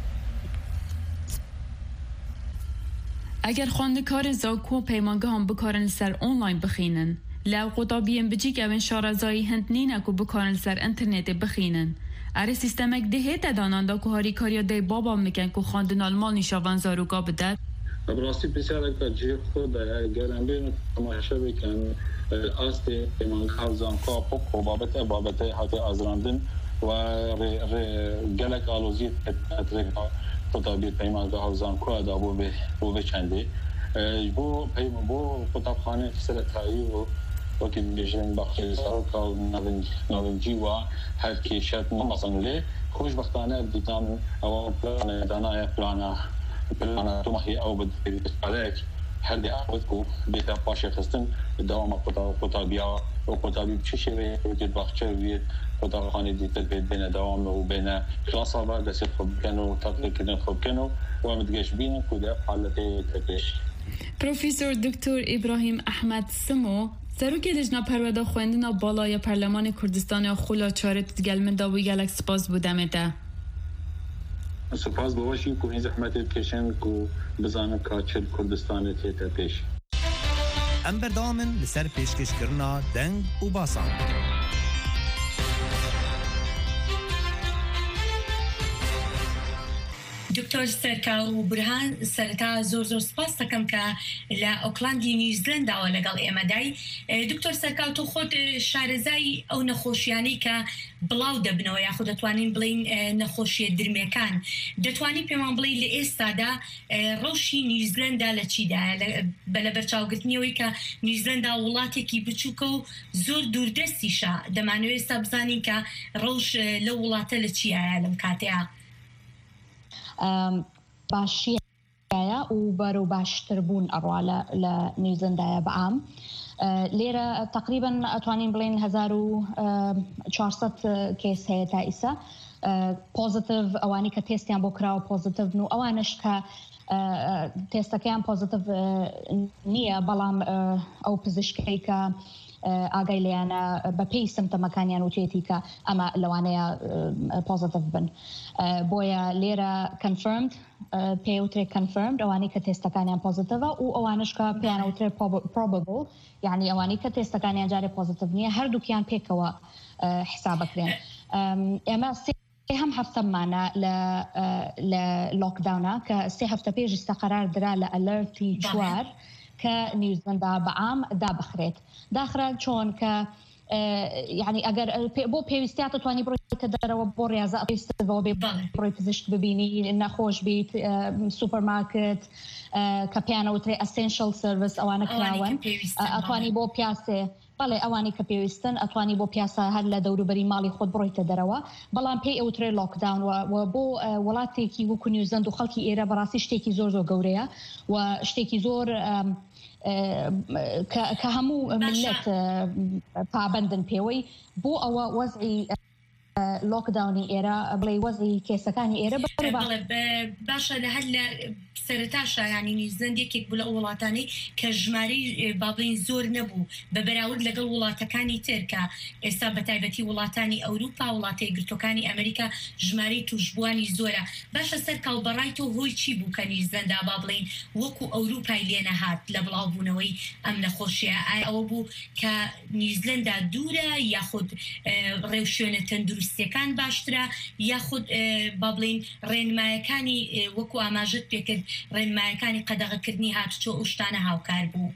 ئەگەر خواندەکار زاکۆ پەیمانگەهان بکارن لەسەر ئۆنلاین بخینن لەو قوتابیان بچیک ئەوێن شارەزایی هەند نینەک و بکارن لەسەر ئەنتەرنێتێ بخینن ئەرە سیستەمێک دەهێتە داناندا کو هاریکاریە دەی بابا میکەن کو خواندن ئالمان نیشاوان زاروکا بدات براستی پرسیارێکە جێ خۆدایە گەرم بێن تەماشا بکەن ئاستی پەیمانگەها زانکۆ پۆ بابەتە بابەتەی هاتی ئازراندن و گەلێک ئالۆزی قوتابی پەیمانگەها زانکۆدا بۆ بۆ بچەندێ بۆ بۆ قوتابخانەی سەرەتایی و وەکی بێژن بەخێ سەرۆکا و ناوەنجی و هەر کێشەت مەمەسن لێ خۆشبەختانە دیتانن ئەوە پلانە دانایە پلانە پلانە تۆمەخی ئەو بەدەرێک هەردێ ئاوت و بێتە پاشێ خستن داوامە قوتابیا و قوتابی بچ شێوەیە باخچە وێت قوتابخانەی دیتر بێت بێنە داوامە و بێنە کلاساوە دەسێ خۆ بکەن و تاقیکردن خۆ بکەن و وامە دگەشت بینن و دە حالەتەی تەپێش پروفیسۆر دکتۆر ئیبراهیم ئەحمەد سمۆ سەرۆکی لجنە پەروەردە خوێندنە باڵایە پەرلەمانی کوردستانی خۆلا چارەت دگەلمەدا و گەلێک سپاس بوو دەمێتە سپاس بەوەشی کو هیچ زەحمەتێک کێشن و بزانم کاچل کوردستانی تێتە پێش ئەم بەردەوامن لەسەر پێشکەشکردنا دەنگ و باسان دکتۆر سەرکا و برهان سەرەتا زۆر زۆر سپاس دەکەم کە لە ئۆکلاندی نیوزیلەنداوە لەگەڵ ئێمەدای دکتۆر سەرکا تۆ خۆت شارەزای ئەو نەخۆشیانەی کە بڵاو دەبنەوە یاخود دەتوانین بڵین نەخۆشیە درمێکان دەتوانی پێمان بڵێ لە ئێستادا ڕەوشی نیوزیلەندا لە چیدایە بە بەرچاوگرتنیەوەی کە نیوزیلەندا وڵاتێکی بچووکە و زۆر دووردەستیشە دەمانوێت ئێستا بزانین کە ڕەوش لە وڵاتە لە چیایە لەم کاتەیە باشیایە و بەرەو باشتر بوون ئەڕوا لە نیوزیلەندایە بەعام لێرە تقریبا ئەتوانین بڵێن هەزار و چوارسەد کێس هەیە تا ئیسا پۆزیتیڤ ئەوانی کە تێستیان بۆ کراوە پۆزیتیڤ و ئەوانش کە تێستەکەیان پۆزیتیڤ نییە بەڵام ئەو پزیشکەی کە ئاگای لێیانە بەپێی سمتەمەکانیان وتێتی کە ئەمە لەوانەیە پۆزیتیڤ بن بۆیە لێرە کەنفرمد پێوترێ کەنفرمد ئەوانەی کە تێستەکانیان پۆزیتیڤە و ئەوانش کە پێیانەوترێ پرۆبەبل یعنی ئەوانەی کە تێستەکانیان جارێ پۆزیتیڤ نییە هەردووکیان پێکەوە حسابەکرێن ئێمە هەم هەفتەمانە لە لۆکداونە کە سێ هەفتە پێشستا قەرار درا لە ئەلەرتی چوار کە نیوزلندا بەعام دابخرێت داخرا چۆن کە یعنی ئەگەر بۆ پێویستیات توانی بڕۆیتە دەرەوە بۆ ڕێزە پێویستەوە بێ بڕۆی پزیشک ببینی نەخۆش بیت سوپەرمارکت کە پیانەوترێ ئەسێنشەل سرویس ئەوانە کراون ئەتوانی بۆ پیاسێ بەڵێ ئەوانی کە پێویستن ئەتوانی بۆ پیاسە هەر لە دەوروبەری ماڵی خۆت بڕۆیتە دەرەوە بەڵام پێی ئەوترێ لۆکداون و بۆ وڵاتێکی وەکو نیوزلند و خەڵکی ئێرە بەڕاستی شتێکی زۆر زۆر گەورەیە و شتێکی زۆر کە هەموو ملت پابندن پێوەی بۆ ئەوە وەزعی لۆکداونی ئێرە بڵێ وەزعی کێسەکانی ئێرە باشە لە هەر لە سەرتاشە ینی نیوزلند یەکێک بوو لە وڵاتانی کە ژمارەی بابڵین زۆر نەبوو بە بەراورد لەگەڵ وڵاتەکانی تر کە ئێستا بە تایبەتی وڵاتانی ئەوروپا وڵاتی گرتوەکانی ئەمریکا ژمارەی توشبوانی زۆرە باشە سەر کاڵبەڕای تۆ هۆی چی بوو کە نیوزلندا با بڵین وەکو ئەوروپای لێنەهات لە بڵاوبوونەوەی ئەم نەخۆشیە ئایا ئەوە بوو کە نیوزلندا دوورە یاخود ڕێو شوێنە تەندروستیەکان باشترە یاخود با بڵین ڕێنمایەکانی وەکو ئاماژت پێکرد ڕێنمایەکانی قەدەغەکردنی هاتوچۆ ئەو شتانە هاوکار بوو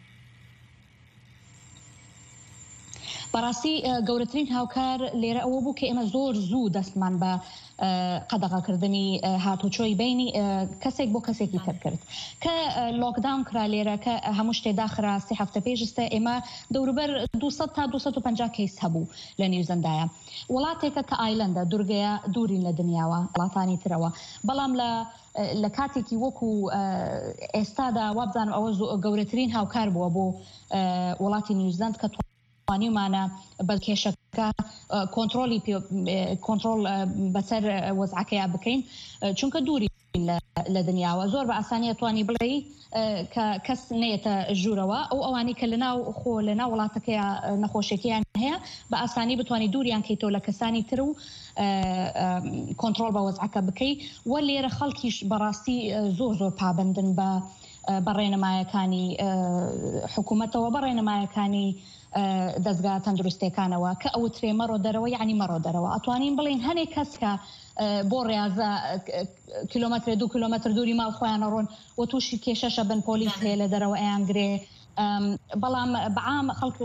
بەڕاستی گەورەترین هاوکار لێرە ئەوە بوو کە ئێمە زۆر زوو دەستمان بە قەدەغەکردنی هاتوچۆی بینی کەسێک بۆ کەسێکی تر کرد کە لۆکداون کرا لێرە کە هەموو شتێ داخرا سێ هەفتە پێشستە ئێمە دەوروبەر دووسەد تا دووسەد و پەنجا کەیس هەبوو لە نیوزلندایە وڵاتێکە کە ئایلەندە دوورگەیە دوورین لە دنیاوە وڵاتانی ترەوە بەڵام لە لە کاتێکی وەکو ئێستادا وابزانم ئەوە گەورەترین هاوکار بووە بۆ وڵاتی نیوزلند کە توانیمانە بە کێشەکە کۆنتڕۆلی کۆنتڕۆل بەسەر وەزعەکەیە بکەین چونکە دووری لە دنیاوە زۆر بە ئاسانیە توانی بڵێ کە کەس نێتە ژوورەوە ئەو ئەوانی کە لەناو خۆ لەناو وڵاتەکەیە نەخۆشیەکەیان هەیە بە ئاسانی بتوانانی دووریان کەیتەوە لە کەسانی تر و کۆنتڕۆل بە وەزعەکە بکەی و لێرە خەڵکیش بەڕاستی زۆر زۆر پابندن بە بەڕێنەمایەکانی حکوومەتەوە بەڕێنەمایەکانی دەستگا تەندروستەکانەوە کە ئەو ترێ مەڕۆ دەرەوە یعنی مەڕۆ دەرەوە ئەتوانین بڵین هەنێک کەس کە بۆ ڕێازە کیلۆمەتر دو کیلۆمەتر دووری ماڵ خۆیان ڕۆن و تووشی کێشەشە بن پۆلیس هەیە لە دەرەوە ئەیانگرێ بەڵام بەعام خەڵک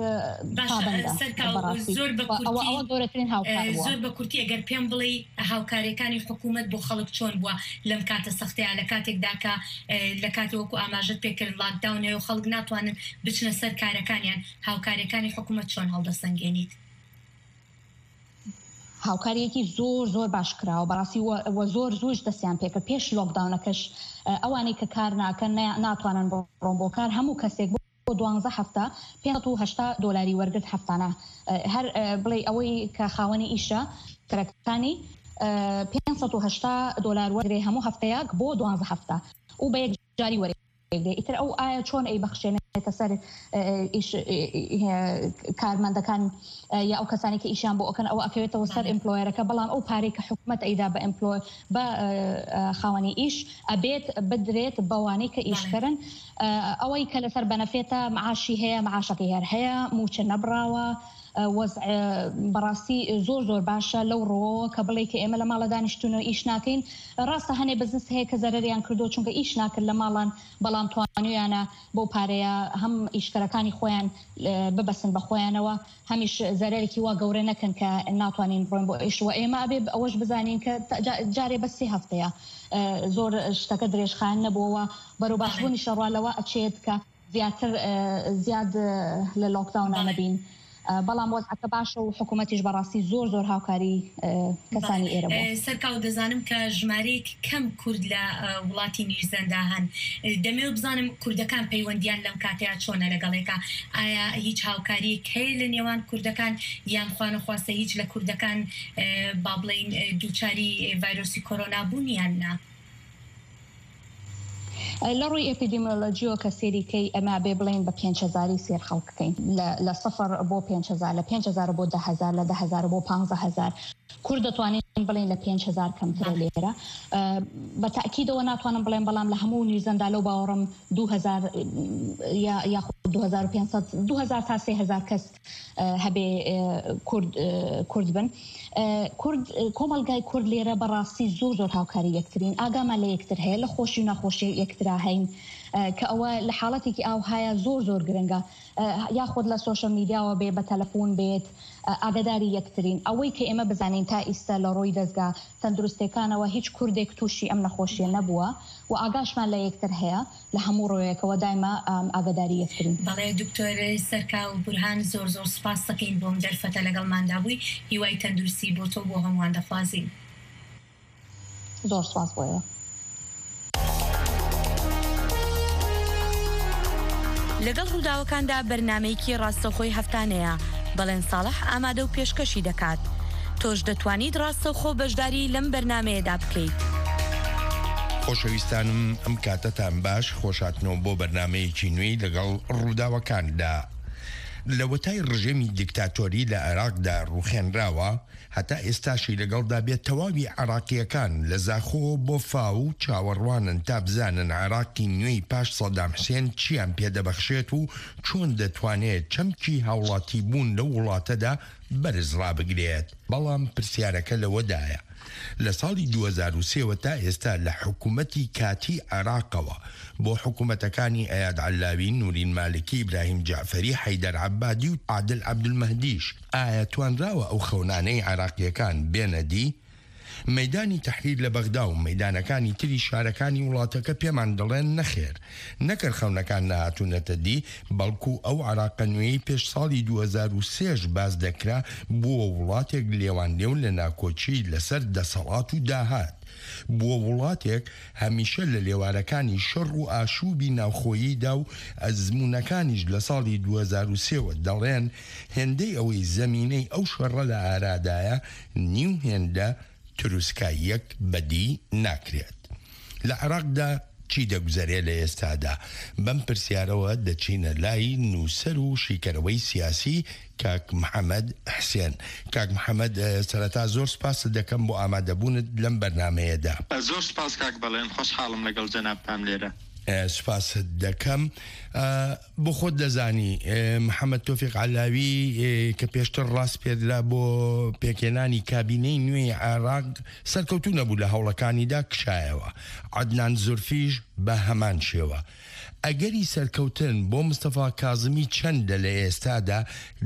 زۆر بە کورتی ئەگەر پێم بڵێ هاوکاریەکانی حکوومەت بۆ خەڵک چۆن بووە لەم کاتە سەختەیە لە کاتێکدا کە لە کاتی وەکو ئاماژت پێکرد لاکداونێ و خەڵک ناتوانن بچنە سەر کارەکانیان هاوکاریەکانی حکوومەت چۆن هەڵدەسەنگێنیت هاوکاریەکی زۆر زۆر باش کراوە بەڕاستی وە زۆر زۆش دەستیان پێکرد پێش لۆکداونەکەش ئەوانەی کە کار ناکەن ناتوانن بڕۆن بۆ کار هەموو کەسێک بۆ دوانزە هەفتە پێنج و هەشتا دۆلاری وەرگرت هەفتانە هەر بڵێ ئەوەی کە خاوەنی ئیشە کەرەکەانی پێنج و هەشتا دۆلار وەرگێ هەموو هەفتەیەک بۆ دوانزە هەفتە و بە یەک جاری وەرێ ئیتر ئەو ئایا چۆن ئەی بەخشێنێتە سەر کارمەندەکان یا ئەو کەسانی کە ئیشان بۆ ئەوکەن ئەوە ئەکەوێتەوە سەر ئیمپلۆیەرەکە بەڵام ئەو پارەی کە حکوومەت ئەیدا بە ئیمپلۆی بە خاوەنی ئیش ئەبێت بدرێت بەوانەی کە ئیشکردن ئەوەی کە لەسەر بەنەفێتە معاشی هەیە معاشەکەی هەر هەیە موچە نەبراوە وەزع بەڕاستی زۆر زۆر باشە لەو ڕۆ کە بڵێ کە ئێمە لە ماڵە دانیشتونەوە ئیش ناکەین ڕاستە هەنێ بزنس هەیە کە زەرەریان کردو چونکە ئیش ناکرد لە ماڵان بەڵام توانیانە بۆ پارەیە هەم ئیشکەرەکانی خۆیان ببەسن بە خۆیانەوە هەمیش زەرێکی وا گەورە نەکەن کە ناتوانین بڕۆین بۆ ئیشوە ئێمە ئەبێ ئەوەش بزانین کە جارێ بە سێ هەفتەیە زۆر شتەکە درێژخان نەبووەوە بەرەو باشبوونی شەڕوالەوە ئەچێت کە زیاتر زیاد لە لۆکداونە نەبین بەڵام وەزعەکە باشە و حکوومەتیش بەڕاستی زۆر زۆر هاوکاری کەسانی ئێرە بوو سەرکاو دەزانم کە ژمارەیەک کەم کورد لە وڵاتی نیوزلندا هەن دەمەوێت بزانم کوردەکان پەیوەندیان لەم کاتەیە چۆنە لەگەڵێکە ئایا هیچ هاوکاری هەیە لە نێوان کوردەکان یان خوانەخواستە هیچ لە کوردەکان با بڵێین دووچاری ڤایرۆسی کۆرۆنا بوونیان نا لە ڕووی ئەپیدیمیۆلۆژی و کە سێریکەی ئەمە بێ بڵین بە پێنج هەزاری سێر خەڵکەکەین لە سەفر بۆ پێنج هەزار لە پێنج هەزار بۆ ده هەزار لە ده هەزار بۆ پانزە هەزار کورد دەتوانین بڵین لە پێنج هەزار کەمترە لێرە بە تاکیدەوە ناتوانم بڵێن بەڵام لە هەموو نیوزەندا لەو باوەڕم دو هەزار یاخود دو هەزار و پێنج سەد دو هەزار تا سێ هەزار کەس هەبێ کورد بن کورد کۆمەلگای کورد لێرە بەڕاستی زۆر زۆر هاوکاری یەکترین ئاگامان لە یەکتر هەیە لە خۆشی و ناخۆشی یەکترا هەین کە ئەوە لە حاڵەتێکی ئاوهایە زۆر زۆر گرنگە یاخود لە سۆشەل میدیاوە بێ بە تەلەفۆن بێت ئاگداری یەکترین ئەوەی کە ئێمە بزانین تا ئیستا لە ڕۆی دەستگا تەندروستەکانەوە هیچ کوردێک تووشی ئەم نەخۆشیە نەبووە و ئاگاشمان لە یەکتر هەیە لە هەموو ڕۆیەکەوە دایما ئاگداری یەکترین. بەڵێ دکتۆر سەرکا و بورهان زۆر زۆر سپاس دەکەین بۆم دەرفەتە لەگەڵماندا بووی هیوای تەندروستی بۆ تۆ بۆ هەمووان دەخوازین. زۆر سپاس بۆیە. لەگەڵ ڕووداوەکاندا بەرنمەیەکی ڕاستەوخۆی هەفتانەیە بەڵێن ساڵح ئامادە و پێشکەشی دەکات تۆش دەتوانیت ڕاستەوخۆ بەشداری لەم بەرنمەیەدا بکەیت. خۆشەویستانم ئەم کاتەتان باش خۆشاتنەوە بۆ بەرنمەیەکی نوێی لەگەڵ ڕووداوەکاندا. لە وەتای ڕژێمی دیکتاتۆری لە عێراقدا ڕوخێنراوە هەتا ئێستاشی لەگەڵدا بێت تەواوی عێراقیەکان لە زاخۆ بۆ فاو و چاوەڕوانن تا بزانن عێراقی نوێی پاش سەدام حوسێن چیان پێدەبەخشێت و چۆن دەتوانێت چەمکی هاوڵاتی بوون لە وڵاتەدا بەرز ڕابگرێت. بەڵام پرسیارەکە لەوەدایە لە ساڵی دو هەزار و سێ تا ئێستا لە حکوومەتی کاتی عێراقەوە بۆ حکوومەتەکانی ئەیاد عەلاوی، نورین مالکی، ئیبراهیم جعفەری، حەیدەر عەبادی و عادل عەبدولمەهدیش ئایا توانراوە ئەو خەونانەی عێراقیەکان بێنەدی؟ مەیدانی تەحریر لە بەغدا و مەیدانەکانی تری شارەکانی وڵاتەکە پێمان دەڵێن نەخێر نەکەر خەونەکان نهاتوونەتە دی بەڵکو ئەو عێراقە نوێی پێش ساڵی دو هەزار و سێش باز دەکرا بووە وڵاتێک لێوانلێو لە ناکۆچی لەسەر دەسەڵات و داهات بووە وڵاتێک هەمیشە لە لێوارەکانی شەڕ و ئاشوبی ناوخۆییدا و ئەزمونونەکانیش لە ساڵی دو هەزار و سێوە دەڵێن هێندەی ئەوەی زەمینەی ئەو شەڕە لە ئارادایە نیو هێندە تروسکاییەک بەدی ناکرێت. لە عێراقدا چی دەگوزارێت لە ئێستادا؟ بەم پرسیارەوە دەچینە لای نووسەر و شیکەرەوەی سیاسی کاک محەممەد حسێن. کاک محەممەد سەرەتا زۆر سپاس دەکەم بۆ ئامادەبوونت لەم بەرنمەیەدا. زۆر سپاس کاک بەڵێن خۆشحاڵم لەگەڵ جەنابتان لێرە. سپاس دەکەم. بۆ خۆت دەزانی محەممەد تۆفیق عەلاوی کە پێشتر ڕاست پێدرا بۆ پێکێنانی کابینەی نوێی عێراق سەرکەوتوو نەبوو لە هەوڵەکانیدا کشایەوە. عەدنان زولفیش بە هەمان شێوە. ئەگەری سەرکەوتن بۆ مستەفا کازمی چەندە لە ئێستادا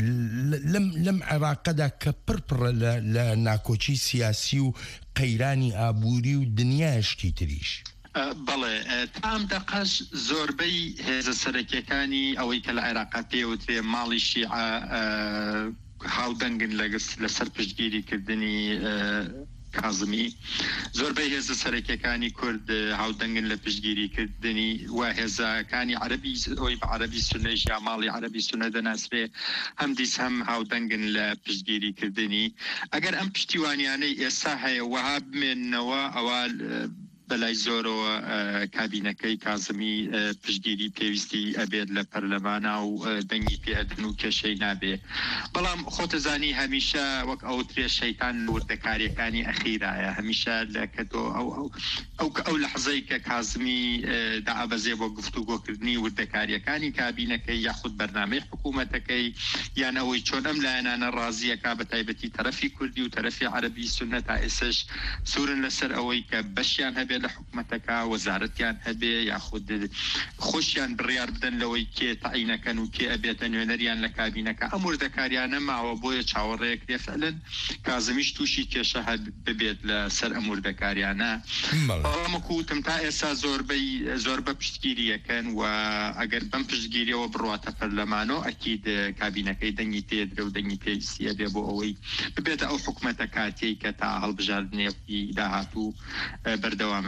لەم عێراقەدا کە پڕپڕە لە ناکۆچی سیاسی و قەیرانی ئابووری و دنیاشتی تریش؟ بەڵێ تام دەقەش زۆربەی هێزە سەرەکیەکانی ئەوەی کە لە عێراقا پێوترێ ماڵی شیعە هاودەنگن لەسەر پشتگیریکردنی کازمی زۆربەی هێزە سەرەکیەکانی کورد هاودەنگن لە پشتگیریکردنی و هێزەکانی عەرەبی ئەوی بە عەرەبی سونەیش یا ماڵی عەرەبی سونە دەناسرێ هەم دیس هەم هاودەنگن لە پشتگیریکردنی. ئەگەر ئەم پشتیوانیانەی ئێستا هەیە وەها بمێننەوە ئەوە بەلای زۆرەوە کابینەکەی کازمی پشتگیری پێویستی ئەبێت لە پەرلەمانە و دەنگی پێدن و کێشەی نابێ. بەڵام خۆتەزانی هەمیشە وەک ئەو ترێ شەیتان وردەکاریەکانی ئەخیرایە هەمیشە لە کەتۆ ئەو ئەو لەحزەی کە کازمی داعەبەزێ بۆ گفتوگۆکردنی وردەکاریەکانی کابینەکەی یاخود بەرنامەی حکوومەتەکەی یان ئەوەی چۆن ئەم لایەنانە ڕازیەکە بە تایبەتی تەرەفی کوردی و تەرەفی عەرەبی سونە تا ئێسش سورن لەسەر ئەوەی کە بەشیان هەبێت لە حکوومەتەکە وەزارەتیان هەبێ یاخود خۆشیان بڕیار بدەن لەوەی کێ تەعینەکەن و کێ ئەبێتە نوێنەریان لە کابینەکە. ئەم وردەکاریانە ماوە بۆیە چاوەڕێک لێفعلن کازمیش تووشی کێشە هەب ببێت لە سەر ئەم وردەکاریانە. بەڵام وەکوتم تا ئێستا زۆربەی زۆربە پشتگیریەکەن و ئەگەر بەم پشتگیریەوە بڕواتە پەرلەمانۆ ئەکید کابینەکەی دەنگی تێدرە و دەنگی پێویستیە بێ بۆ ئەوەی ببێتە ئەو حکوومەتە کاتێک کە تا هەڵبژاردنێکی داهاتوو بەردەوام بێ.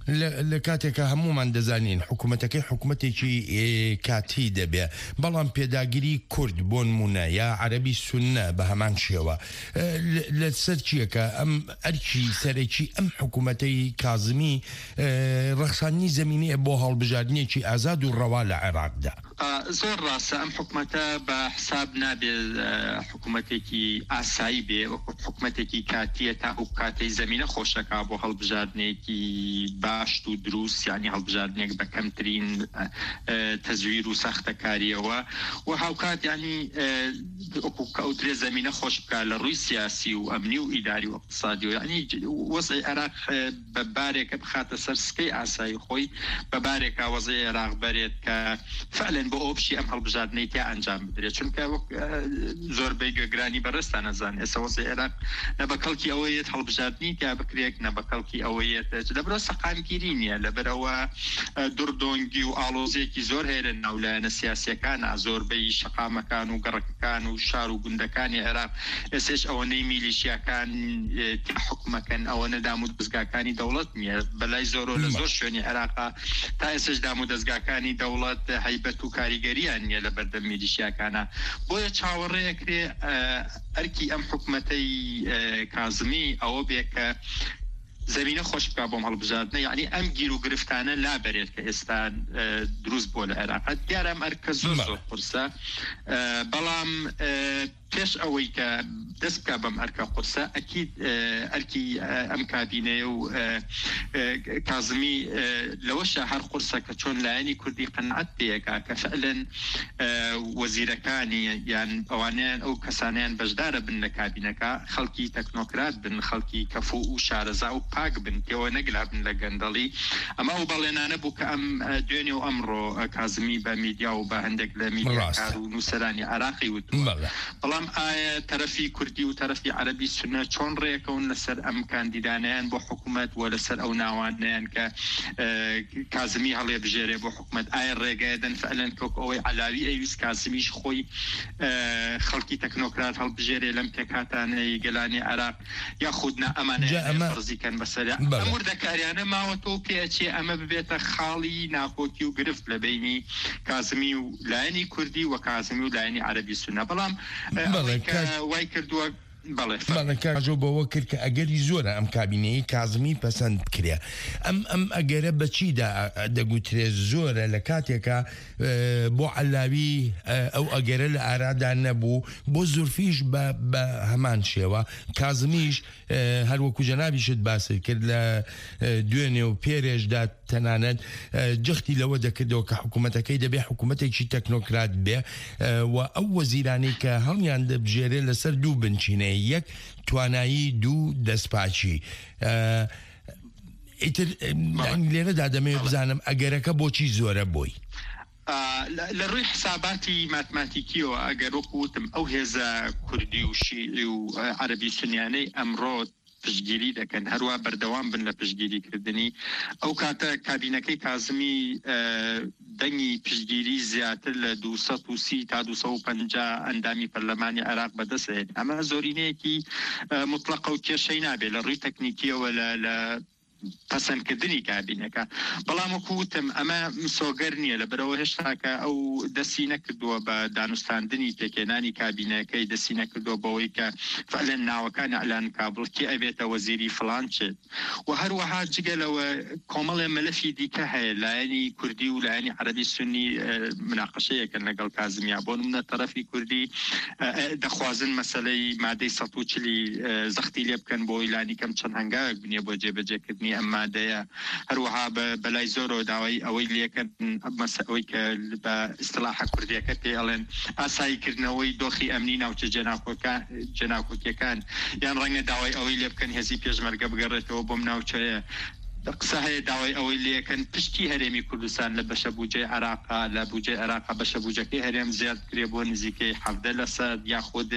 لە کاتێکە هەمومان دەزانین حکوومەتەکەی حکوومەتێکی کاتی دەبێ بەڵام پێداگیری کورد بۆ نمونە یا عەرەبی سونە بە هەمان شێوە لەسەر چیەکە ئەم ئەرکی سەرەکی ئەم حکوومەتەی کازمی ڕەخسانی زمینەیە بۆ هەڵبژاردنێکی ئازاد و ڕەوا لە عێراقدا. زۆر ڕاستە ئەم حکوومەتە بە حساب نابێ حکوومەتێکی ئاسایی بێ حکوومەتێکی کاتیە تا ئەو کاتەی زمینە خۆشەکە بۆ هەڵبژاردنێکی باش و دروست یعنی هەڵبژاردنێک بە کەمترین تەزویر و سەختەکاریەوە و هاوکات ینی ئەو درێ زمینە خۆش بکە لە ڕووی سیاسی و ئەمنی و ئیداری و اقتصادی و ینی وەزعی عێراق بە بارێکە بخاتە سەر سکەی ئاسایی خۆی بە بارێکە وەزعی عێراق بەرێت کە فعلەن بۆ ئۆپشی ئەم هەڵبژاردنەی تیا ئەنجام بدرێت چونکە زۆربەی گوێگرانی بەڕێستان نەزان ئێستا وەزعی عێراق نە بە کەڵکی ئەوەیەت هەڵبژاردننی تیا بکرێت نە بە کەڵکی ئەوەیەت لەبرە سەقامگیری نییە لەبەرەوە دوردۆنگی و ئاڵۆزێکی زۆر هەیە لە ناولایەنە سیاسیەکانە زۆربەی شەقامەکان و گەڕەکەکان و شار و گوندەکانی عێراق ئێسش ئەوەنەی میلیشیاکان حکومەکەن ئەوەنە دام و دەستگاکانی دەوڵەت نییە بەلای زۆر لە زۆر شوێنی عێراقا تا ئێسش دام و دەستگاکانی دەوڵەت هەیبەت و کاریگەریان نییە لە بەردەم میلیشیاکانە بۆیە چاوەڕێیەکرێ ئەرکی ئەم حکومەتەی کازمی ئەوە بێ کە زمینە خۆش بکە بۆم هەڵبژاردنە یعنی ئەم گیر و گرفتانە لا بەرێت کە ئێستا دروست بۆ لە عێراق دیارە ئەم ئەرکە زۆر زۆر قورسە بەڵام پێش ئەوەی کە دەست بکە بەم ئەرکە قورسە ئەکید ئەرکی ئەم کابینەیە و کازمی لەوەشە هەر قورسە کە چۆن لایەنی کوردی قەنعەت پێیەکا کە فعلەن وەزیرەکانی یان ئەوانیان ئەو کەسانیان بەشدارە بن لە کابینەکە خەڵکی تەکنۆکرات بن خەڵکی کەفو و شارەزا و پاک بن پێوە نەگلا بن لە گەندەڵی ئەمە و بەڵێنانە بوو کە ئەم دوێنێ و ئەمڕۆ کازمی بە میدیا و بە هەندێک لە میدیاکار و نووسەرانی عێراقی وتووە بەڵام ئایا تەرەفی کوردی و تەرەفی عەرەبی سونە چۆن ڕێکەون لەسەر ئەم کاندیدانیان بۆ حکوومەت و لەسەر ئەو ناوانیان کە کازمی هەڵێ بژێرێ بۆ حکوومەت ئایا ڕێگایە دەن فعلەن کۆک ئەوەی علاوی ئەویست کازمیش خۆی خەڵکی تەکنۆکرات هەڵبژێرێ لەم پێکاتانەی گەلانی عێراق یا خودنا ئەمانە فەرزیکەن بەسەر ئەم وردەکاریانە ماوەتەوە پێچێ ئەمە ببێتە خاڵی ناکۆکی و گرفت لە بینی کازمی و لایەنی کوردی و کازمی و لایەنی عەرەبی سونە بەڵام وای کردووە بەڵێکاژۆ بەوە کرد کە ئەگەری زۆرە ئەم کابینەی کازمی پەسەند کرێ ئەم ئەم ئەگەرە بەچیدا دەگوترێت زۆرە لە کاتێکە بۆ عەلاوی ئەو ئەگەرە لە ئارادا نەبوو بۆ زورفیش بە هەمان شێوە کازمیش هەروەکو جەنابیشت باست کرد لە دوێنێ و پێرێشدا تەنانەت جەختی لەوە دەکردەوە کە حکوومەتەکەی دەبێ حکوومەتێکی تەکنۆکرات بێ و ئەو وەزیرانی کە هەڵیان دەبژێرێ لەسەر دوو بنچینەیە یەک توانایی دوو دەستپاچی لێرەدا دەمەوێت بزانم ئەگەرەکە بۆچی زۆرە بۆی لە ڕووی حساباتی ماتماتیکیەوە ئەگەر وەکوتم ئەو هێزە کوردی و شیعی و عەرەبی سونیانەی ئەمڕۆ پشتگیری دەکەن هەروە بەردەوام بن لە پشتگیریکردنی ئەو کاتە کابینەکەی کازمی دەنگی پشتگیری زیاتر لە دووسەد و سی تا دووسەد و پەنجا ئەندامی پەرلەمانی عێراق بەدەستێت ئەمە زۆرینەیەکی مطلقە و کێشەی نابێت لە ڕووی تەکنیکیەوە لە پەسەندکردنی کابینەکە بەڵام وەکوتم ئەمە مسۆگەر نییە لە بەرەوە هێشتاکە ئەو دەستی نەکردووە بە دانوستاندنی پێکێنانی کابینەکەی دەستی نەکردووە بەوەی کە فعلەن ناوەکانی ئەلان کابڵکی ئەبێتە وەزیری فڵان چێت و هەروەها جگەلەوە کۆمەڵێ مەلەفی دیکە هەیە لایەنی کوردی و لایەنی عەرەبی سونی مناقەشەیەکەن لەگەڵ کازمیا بۆ نمونە تەرەفی کوردی دەخوازن مەسەلەی مادەی سەد و چلی زەختی لێ بکەن بۆ ئیلانی کەم چەند هەنگاوێک بنێ بۆ جێبەجێکردنی ئەم مادەیە هەروەها بەلای زۆرەوە داوای ئەوەی لێکرد مەسەوەی کە بە ئیستلاحە کوردیەکە پێ ئەڵێن ئاساییکردنەوەی دۆخی ئەمنی ناوچە جێناکۆکیەکان یان ڕەنگە داوای ئەوەی لێ بکەن هێزی پێشمەرگە بگەڕێتەوە بۆم ناوچەیە قسە هەیە داوای ئەوەی لێکەن پشتی هەرێمی کوردستان لە بەشە بوجەی عێراقا لە بوجەی عێراقا بەشە بوجەکەی هەرێم زیاد کرێ بۆ نزیکەی حەڤدە لەسەد یاخود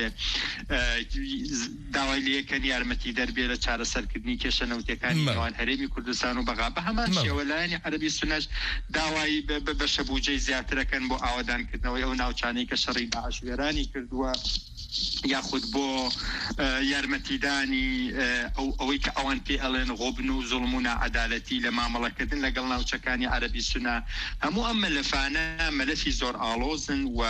داوای لێکەن یارمەتی دەربێ لە چارەسەرکردنی کێشە نەوتەکانی نێوان هەرێمی کوردستان و بەغا بە هەمان شێوە لایەنی عەرەبی سونەش داوای بەشە بوجەی زیاترەکەن بۆ ئاوادانکردنەوەی ئەو ناوچانەی کە شەڕی داعش وێرانی کردووە یاخود بۆ یارمەتیدانی ئەوەی کە ئەوان پێ ئەڵێن غۆبن و زوڵم و نائەدالەتی عدالەتی لە مامەڵەکردن لەگەڵ ناوچەکانی عەربی سونە هەموو ئەم مەلەفانە مەلەفی زۆر ئاڵۆزن و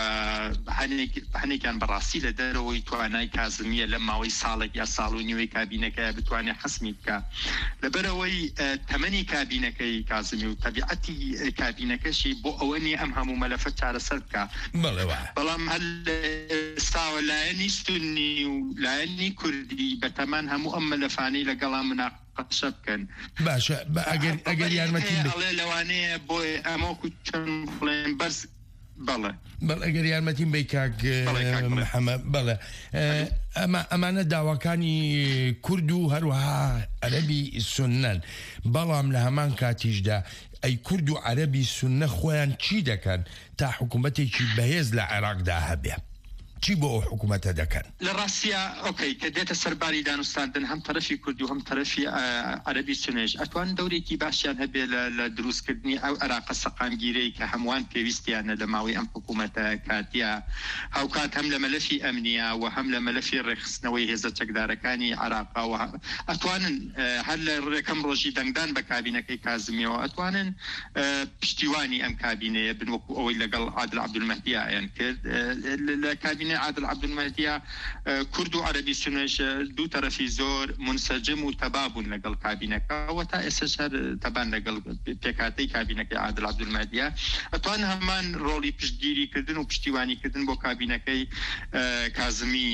هەنێکیان بەڕاستی لە دەرەوەی توانای کازمیە لە ماوەی ساڵێک یا ساڵ و نیوەی کابینەکەی بتوانێت حەسمی بکە لەبەرەوەی تەمەنی کابینەکەی کازمی و تەبیعەتی کابینەکەشی بۆ ئەوەنی ئەم هەموو مەلەفە چارەسەر بکە بەڵام هەر ئێستاوە لایەنی سونی و لایەنی کوردی بەتەمان هەموو ئەم مەلەفانەی لەگەڵا مناقەشە بکەن باشە ئەگەر یارمەتی لەوانەیە بۆی ئەمەکو چەند بڵێن بەرز بەڵێ بەڵ ئەگەر یارمەتیم بی کاک محەممەد بەڵێ ئەمانە داواکانی کورد و هەروەها عەرەبی سونەن بەڵام لە هەمان کاتیشدا ئەی کورد و عەرەبی سونە خۆیان چی دەکەن تا حکوومەتێکی بەهێز لە عێراقدا هەبێ چی بۆ ئەو حکوومەتە دەکەن لە ڕاستیە ئۆکەی کە دێتە سەرباری دانوستاندن هەم تەرەفی کوردی و هەم تەرەفی عەرەبی سونێژ ئەتوان دەورێکی باشیان هەبێ لە دروستکردنی ئەو عێراقە سەقامگیرەی کە هەمووان پێویستیانە لە ماوەی ئەم حکوومەتە کاتیە هاوکات هەم لە مەلەفی ئەمنیە و هەم لە مەلەفی ڕێخستنەوەی هێزە چەکدارەکانی عێراقا و ئەتوانن هەر لە ڕێکەم ڕۆژی دەنگدان بە کابینەکەی کازمیەوە ئەتوانن پشتیوانی ئەم کابینەیە بن وەکو ئەوەی لەگەڵ عادل عەبدولمەهدییان کرد لە کابینە عادل عەبدولمەهدیە کورد و عەرەبی سونێژ دوو تەرەفی زۆر منسەجم و تەبابوون لەگەڵ کابینەکەەوە تا ئێستا هەر تەبان لەگەڵ پێکاتەی کابینەکەی عادل عەبدولمەهدیە ئەتوان هەمان ڕۆڵی پشتگیریکردن و پشتیوانیکردن بۆ کابینەکەی کازمی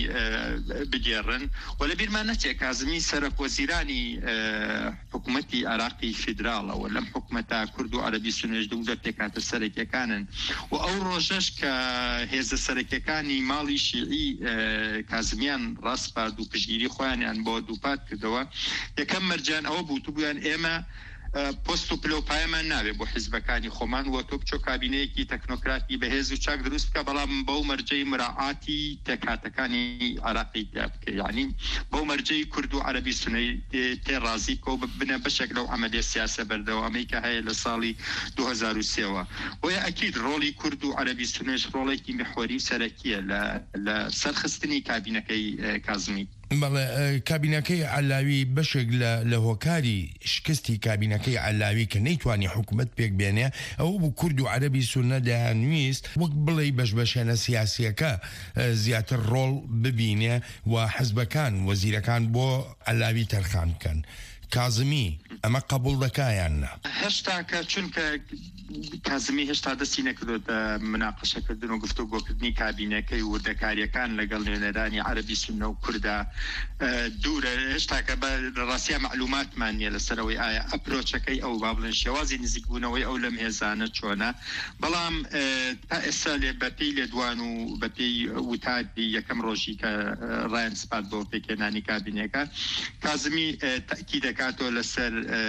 بگێڕن و لە بیرمان نەچێ کازمی سەرۆکوەزیرانی حکوومەتی عێراقی فیدراڵەوە لەم حکوومەتە کورد و عەرەبی سونێژ دوو لە پێکاتە سەرەکیەکانن و ئەو ڕۆژەش کە هێزە سەرەکیەکانی ماڵی شیعی کازمیان ڕاستپارد و پشتگیری خۆیانیان بۆ دووپات کردەوە یەکەم مەرجان ئەوە بوو تو بوویان ئێمە پۆست و پلۆپایەمان ناوێ بۆ حیزبەکانی خۆمان وە تۆ بچۆ کابینەیەکی تەکنۆکراتی بەهێز و چاک دروست بکە بەڵام بەو مەرجەی مراعاتی تێکاتەکانی عێراقی تیا بکە یعنی بەو مەرجەی کورد و عەرەبی سونەی تێ ڕازی بکە و بنە بەشێک لەو عەمەلیە سیاسە بەردەوامەی کە هەیە لە ساڵی دوو هەزار و سێەوە بۆیە ئەکید ڕۆڵی کورد و عەرەبی سونێژ ڕۆڵێکی محوەری و سەرەکیە لە سەرخستنی کابینەکەی کازمی بەڵێ کابینەکەی عەلاوی بەشێک لە هۆکاری شکستی کابینەکەی عەلاوی کە نەیتوانی حکوومەت پێک بێنێ ئەوە بوو کورد و عەرەبی سونە دەیانویست وەک بڵێ بەشبەشێنە سیاسیەکە زیاتر ڕۆڵ ببینێ و حزبەکان وەزیرەکان بۆ عەلاوی تەرخان بکەن کازمی ئەمە قبول دەکایان نا هەشتا کە چونکە کازمی هێشتا دەستی نەکردوتە مناقەشەکردن و گفتوگۆکردنی کابینەکەی وردەکاریەکان لەگەڵ نوێنەرانی عەرەبی سونە و کووردا دوورە هێشتا کە بە ڕاستیە معلوماتمان نییە لەسەرەوەی ئایا ئەپرۆچەکەی ئەو با بڵێن شێوازی نزیکبوونەوەی ئەو لەم هێزانە چۆنە بەڵام تا ئێستا لێ بەپێی لێدوان و بەپێی وتادی یەکەم ڕۆژی کە ڕایان سپات بۆ پێکێنانی کابینەکە کازمی تەکی دەکاتەوە لەسەر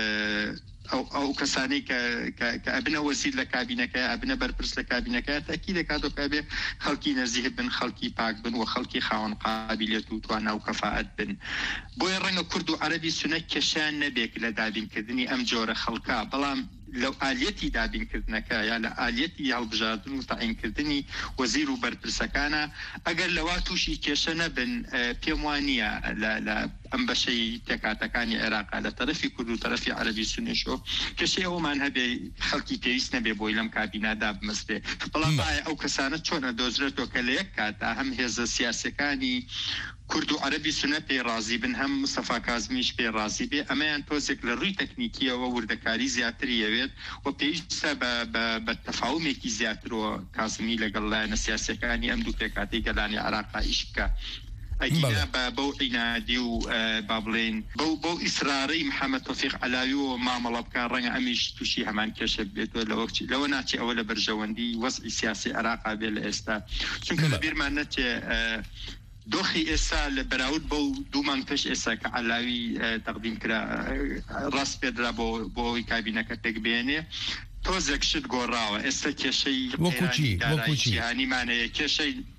ئەو کەسانی کە ئەبنە وەزیر لە کابینەکە ئەبنە بەرپرس لە کابینەکە تاکی دەکاتەوە کە بێ خەڵکی نەزیه بن خەڵکی پاک بن و خەڵکی خاوەن قابلیەت و توانە و کەفاعەت بن بۆیە ڕەنگە کورد و عەرەبی سونە کێشیان نەبێت لە دابینکردنی ئەم جۆرە خەڵکە بەڵام لەو ئالیەتی دابینکردنەکە یا لە ئالیەتی هەڵبژاردن و تەعینکردنی وەزیر و بەرپرسەکانە ئەگەر لەوا تووشی کێشە نەبن پێم وانییە لە ئەم بەشەی تێکاتەکانی عێراقا لە تەرەفی کورد و تەرەفی عەرەبی سونێشۆ کێشەی ئەومان هەبێ خەڵکی پێویست نەبێ بۆی لەم کابینادا بمەستێ بەڵام ئەو کەسانە چۆنە دۆزرێتەوە کە لە یەک کاتا هەم هێزە سیاسەکانی کورد و عەرەبی سونە پێی رازی بن هەم مستەفا کازمیش پێی رازی بێ ئەمەیان تۆزێک لە ڕووی تەکنیکیەوە وردەکاری زیاتری ئەوێت و پێویستە بە تەفاومێکی زیاترەوە کازمی لەگەڵ لایەنە سیاسەکانی ئەم دوو پێکاتی گەلانی عێراقا ئیش بکە ئەگینا بەو عینادی و با بڵێن بەو ئیسرارەی محەممەد تۆفیق عەلاوی و مامەڵە بکە ڕەنگە ئەمیش تووشی هەمان کێشە بێتەوە لەوە ناچێ ئەوە لە بەرژەوەندی وەزعی سیاسی عێراقا بێ لە ئێستا چونکە لە بیرمان نەچێ دۆخی ئێستا لە بەراورد بۆ دوو مانگ پێش ئێستا کە عەلاوی تەقدیم کرا ڕاست پێدرا بۆ بۆەوەی کابینەکە تێک بێنێ تۆزێک شت گۆڕاوە ئێستا کێشەی وەکوچی هانیمانەیە کێشەی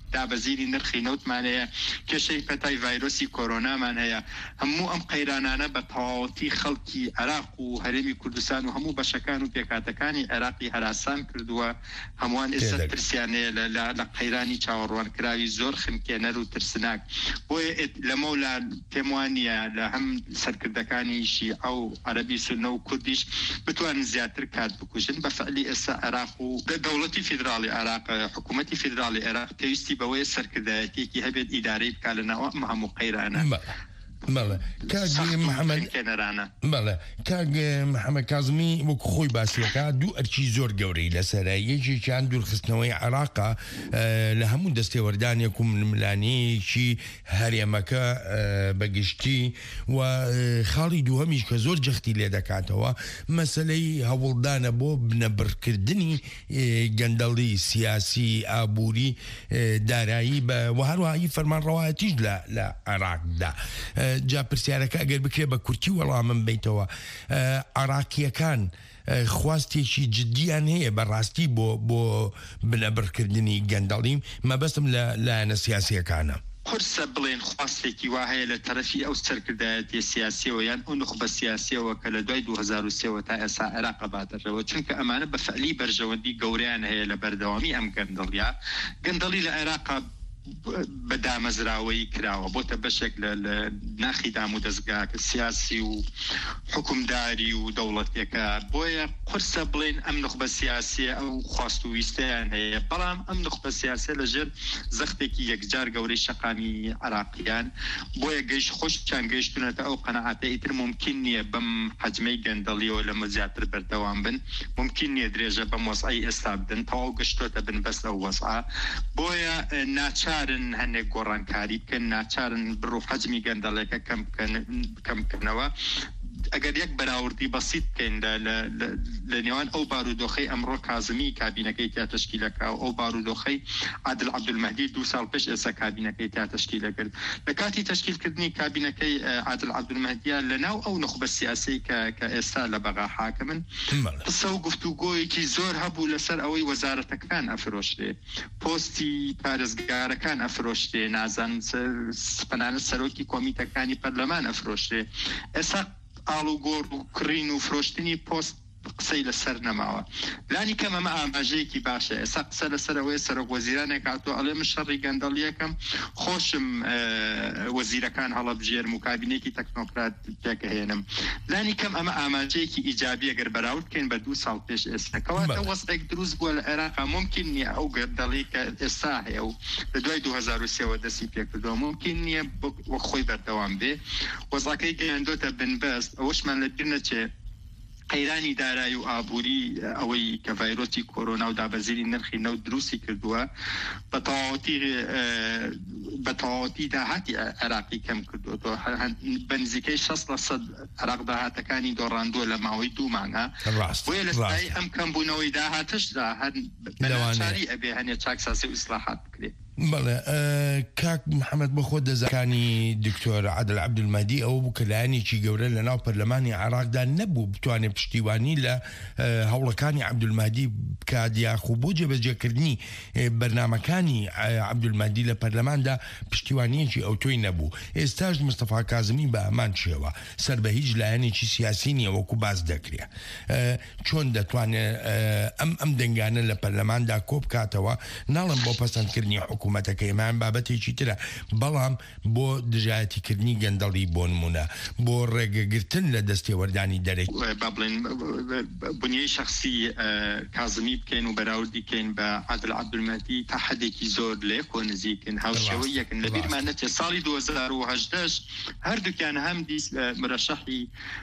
دابەزیری نرخی نەوتمانەیە کێشەی پەتای ڤایرۆسی کۆرۆنامان هەیە هەموو ئەم قەیرانانە بە تەواوەتی خەڵکی عێراق و هەرێمی کوردستان و هەموو بەشەکان و پێکاتەکانی عێراقی هەراسان کردووە هەمووان ئێستا ترسیانەیە لە قەیرانی چاوەڕوانکراوی زۆر خنکێنەر و ترسناک بۆیە لەمە لە پێم وانە لە هەم سەرکردەکانی شیعە و عەرەبی سونە و کوردیش بتوانن زیاتر کات بکوژن بە فعلی ئێستا عێراق و دەوڵەتی فیدراڵی عێراق حکوومەتی فیدراڵی عێراق پێویستی بەوەی سەرکردایەتێکی هەبێت ئیدارەی بکات لەناو ئەم هەموو قەیرانە بەڵێ کاک محەممەد بەڵێ کاک محەممەد کازمی وەکو خۆی باسیەکە دوو ئەرچی زۆر گەورەی لەسەرە یەکێکیان دوورخستنەوەی عێراقا لە هەموو دەستێوەردانێک و ململانەیەکی هەرێمەکە بەگشتی و خاڵی دووهەمیش کە زۆر جەختی لێ دەکاتەوە مەسلەی هەوڵدانە بۆ بنەبڕکردنی گەندەڵی سیاسی ئابووری دارایی بە وهروایی فەرمانڕەوایەتیش لە عێراقدا جا پرسیارەکە ئەگەر بکرێ بە کورتی وەڵامم بیتەوە عێراقیەکان خواستێکی جدیان هەیە بەڕاستی بۆ بۆ بنەبڕکردنی گەندەڵیم مەبەستم لە لایەنە سیاسیەکانە قرسە بڵێن خواستێکی وا هەیە لە تەرەفی ئەو سەرکردایەتی سیاسیەوە یان ئەو نخبە سیاسیەوە کە لە دوای دوو هەزار و سێ تا ئێستا عێراق باتەرەوە چونکە ئەمانە بە فعلی بەرژەوەندی گەوریان هەیە لە بەردەوامی ئەم گەندەڵیا گەندەڵی لە عێراق بەدامەزراوەی کراوە بۆتە بەشێک لە ناخی دام و دەستگاکە سیاسی و حکومداری و دەوڵەتێکە بۆیە قرسە بڵێن ئەم نخبە سیاسیە ئەو خواست و ویستیان هەیە بەڵام ئەم نخبە سیاسە لەژێر زەختێکی یەکجار گەورەی شەقامی عێراقیان بۆیە گەیشت خۆشیان گەیشتونەتە ئەو قەنەعاتە ئیتر ممکن نییە بەم حەجمەی گەندەڵیەوە لەمە زیاتر بەردەوام بن ممکن نییە درێژە بەم وەزعی ئێستا بدن تەواو گەشتۆتە بن بەس ئەو وەزعە بۆیە ناچار ناچارن هەندێک گۆڕانکاری بکەن ناچارن بڕوو حەجمی گەندەڵێکە کەمکردنەوە ئەگەر یەک بەراوردی بەسیط بکەین لە نێوان ئەو بارودۆخەی ئەمڕۆ کازمی کابینەکەی تا تشکیلەکە و ئەو بارودۆخەی عادل عەبدولمەهدی دو ساڵ پێش ئێستا کابینەکەی تا تشکیلە کرد لە کاتی تشکیلکردنی کابینەکەی عادل عەبدولمەهدیە لەناو ئەو نخبە سیاسی کە ئێستا لە بەغا حاکمن قسە و گفتوگۆیەکی زۆر هەبوو لەسەر ئەوەی وەزارەتەکان ئەفرۆشتێ پۆستی پارێزگارەکان ئەفرۆشتێ نازان سپەنانە سەرۆکی کۆمیتەکانی پەرلەمان ئەفرۆشتێ ئێستا ئاڵوگۆڕ و کڕین و فرۆشتنی پۆست قسەی لەسەر نەماوە لانی کەم ئەمە ئاماژەیەکی باشە ئێستا قسە لەسەرەوەی سەرۆک وەزیرانێک هاتووە ئەڵێ من شەڕی گەندەڵیەکەم خۆشم وەزیرەکان هەڵەبژێرم و کابینێکی تەکنۆکرات پێکەهێنم لانی کەم ئەمە ئاماژەیەکی ئیجابی ئەگەر بەراورد بکەین بە دوو ساڵ پێش ئێستا کەواتە وەزعێک دروست بووە لە عێراقا ممکن نییە ئەو گەندەڵی کە ئێستا هەیە و لە دوای دوو هەزار و سێ دەستی پێکردەوە ممکن نییە وەک خۆی بەردەوام بێ وەزعەکەی گەیاندۆتە بنبەست ئەوەشمان لەبیر نەچێ قەیرانی دارایی و ئابووری ئەوەی کە ڤایرۆسی کۆرۆنا و دابەزیری نرخی نەوت دروستی کردووە بە تەواوەتی بە تەواوەتی داهاتی عێراقی کەم کردووە بە نزیکەی شەست لە سەد عێراق داهاتەکانی دۆڕاندووە لە ماوەی دوو مانگە بۆیە لە سای ئەم کەمبوونەوەی داهاتشدا هەر بەناچاری ئەبێ هەنێ چاکساسی و ئیسلاحات بکرێت بەڵێ کاک محەممەد بە خۆ دەزەکانی دکتۆر عادل عەبدولمەهدی ئەوە بوو کە لایەنێکی گەورە لە ناو پەرلەمانی عێراقدا نەبوو بتوانێت پشتیوانی لە هەوڵەکانی عەبدولمەهدی بکات یاخو بۆ جێبەجێکردنی بەرنامەکانی عەبدولمەهدی لە پەرلەماندا پشتیوانیەکی ئەو تۆی نەبوو ئێستاش مستەفا کازمی بە ئەمان شێوە سەر بە هیچ لایەنێکی سیاسی نییە وەکو باز دەکرێ چۆن دەتوانێت ئەم ئەم دەنگانە لە پەرلەماندا کۆ بکاتەوە ناڵم بۆ پەسەندکردنی حکوومەتەکەیمان بابەتێکی ترە بەڵام بۆ دژایەتیکردنی گەندەڵی بۆ نمونە بۆ ڕێگەگرتن لە دەستێوەردانی دەرێک با بڵێن بنیەی شخصی کازمی بکەین و بەراوردی بکەین بە عادل عەبدولمەهدی تا حدێکی زۆر لێ کۆ نزیکن هاوشێوەی یەکن لەبیرمان نەچێت ساڵی دوو هەزار و هەژدە هەردووکیان هەم دیس مرەشەحی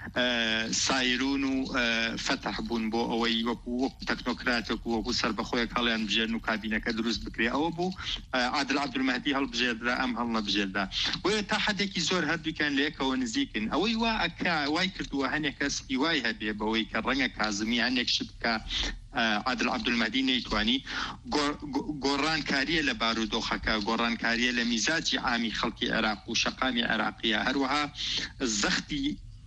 سایرون و فەتح بوون بۆ ئەوەی وەکو تەکنۆکراتێک و وەکو سەربەخۆیەک هەڵیان بژێرن و کابینەکە دروست بکرێ ئەوە بوو عادل عەبدولمەهدی هەڵبژێردرا ئەم هەڵ نەبژێردا بۆیە تا حدێکی زۆر هەردووکیان لەیەکەوە نزیکن ئەوەی وا ئەکا وای کردووە هەنێک کەس هیوای هەبێ بەوەی کە ڕەنگە کازمی هەنێک شت بکە عادل عەبدولمەهدی نەیتوانی گۆڕانکاریە لە بارودۆخەکە گۆڕانکاریە لە میزاجی عامی خەڵکی عێراق و شەقامی عێراقیە هەروەها زەختی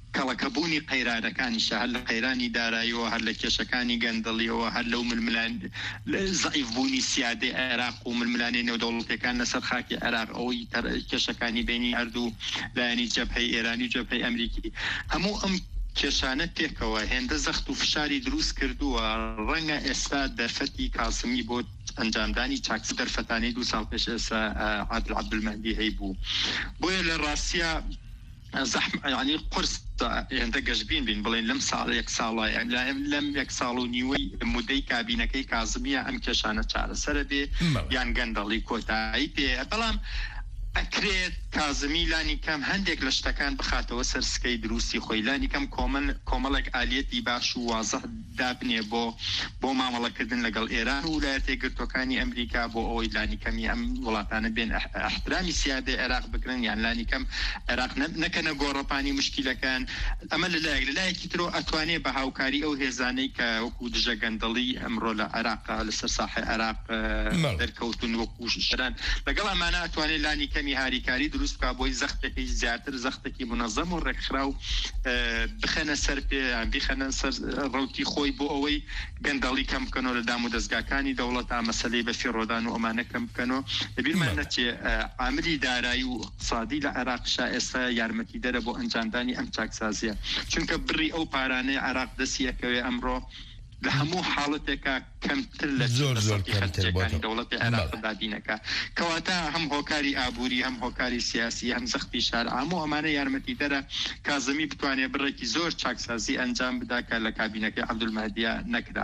کەڵەکەبوونی قەیرانەکانیش هەر لە قەیرانی داراییەوە هەر لە کێشەکانی گەندەڵیەوە هەر لەو ململان زەعیفبوونی سیادەی عێراق و ململانی نێودەوڵەتیەکان لەسەر خاکی عێراق ئەوەی کێشەکانی بینی هەردوو لایەنی جەبهەی ئێرانی و جەبهەی ئەمریکی هەموو ئەم کێشانە تێکەوە هێندە زەخت و فشاری دروست کردووە ڕەنگە ئێستا دەرفەتی کاسمی بۆ ئەنجامدانی چاکس دەرفەتانی دو ساڵ پێش ئێستا عادل عەبدولمەهدی هەیبوو بۆیە لە ڕاستیە زەحمە ینی قرس هێندە گەشتبین بین بڵێن لەم ساڵ یەک ساڵە لەم یەک ساڵ و نیوەی مودەی کابینەکەی کازمیە ئەم کێشانە چارەسەرە بێ یان گەندەڵی کۆتایی پێ بەڵام ئەکرێت کازمی لانی کەم هەندێک لە شتەکان بخاتەوە سەر سکەی دروستی خۆی لانی کەم کۆمەڵێک ئالێتی باش و وازە دابنێ بۆ بۆ مامەڵەکردن لەگەڵ ئێران و ویلایەتە یەکگرتووەکانی ئەمریکا بۆ ئەوەی لانی کەمی ئەم وڵاتانە بێن احترامی سیادەی عێراق بکرن یان لانی کەم عێراق نەکەنە گۆڕەپانی مشکیلەکان ئەمە لەلایەک لەلایەکی ترۆ ئەتوانێ بە هاوکاری ئەو هێزانەی کە وەکو دژە گەندەڵی ئەمڕۆ لە عێراق لەسەر ساحەی عێراق دەرکەوتن وەکو شران لەگەڵ ئەمانە ئەتوانێت لانی کەمی هاریکاری دروست بکە بۆی زەختێکی زیاتر زەختێکی منەظەم و ڕێکخرا و بخەنە سەر پێ بیخەنە سەر ڕوتی خۆی بۆ ئەوەی گەندەڵی کەم بکەنەوە لە دام و دەستگاکانی دەوڵەت ئامەسەلەی بە فیڕۆدان و ئەمانە کەم بکەنەوە لەبیرمان نەچێ عاملی دارایی و اقتصادی لە عێراقشا ئێستا یارمەتی دەرە بۆ ئەنجامدانی ئەم چاکسازیە چونکە بڕی ئەو پارانەی عێراق دەستیەکەوێ ئەمڕۆ لە هەموو حاڵەتێکە کەمتر لە زۆر زۆر خەرجەکانی دەوڵەتی عێراق دابینەکە کەواتە هەم هۆکاری ئابووری هەم هۆکاری سیاسی هەم زەختی شار هەموو ئەمانە یارمەتی دەرە کازمی بتوانێت بڕێکی زۆر چاکسازی ئەنجام بداکە لە کابینەکەی عەبدولمەهدیە نەکرا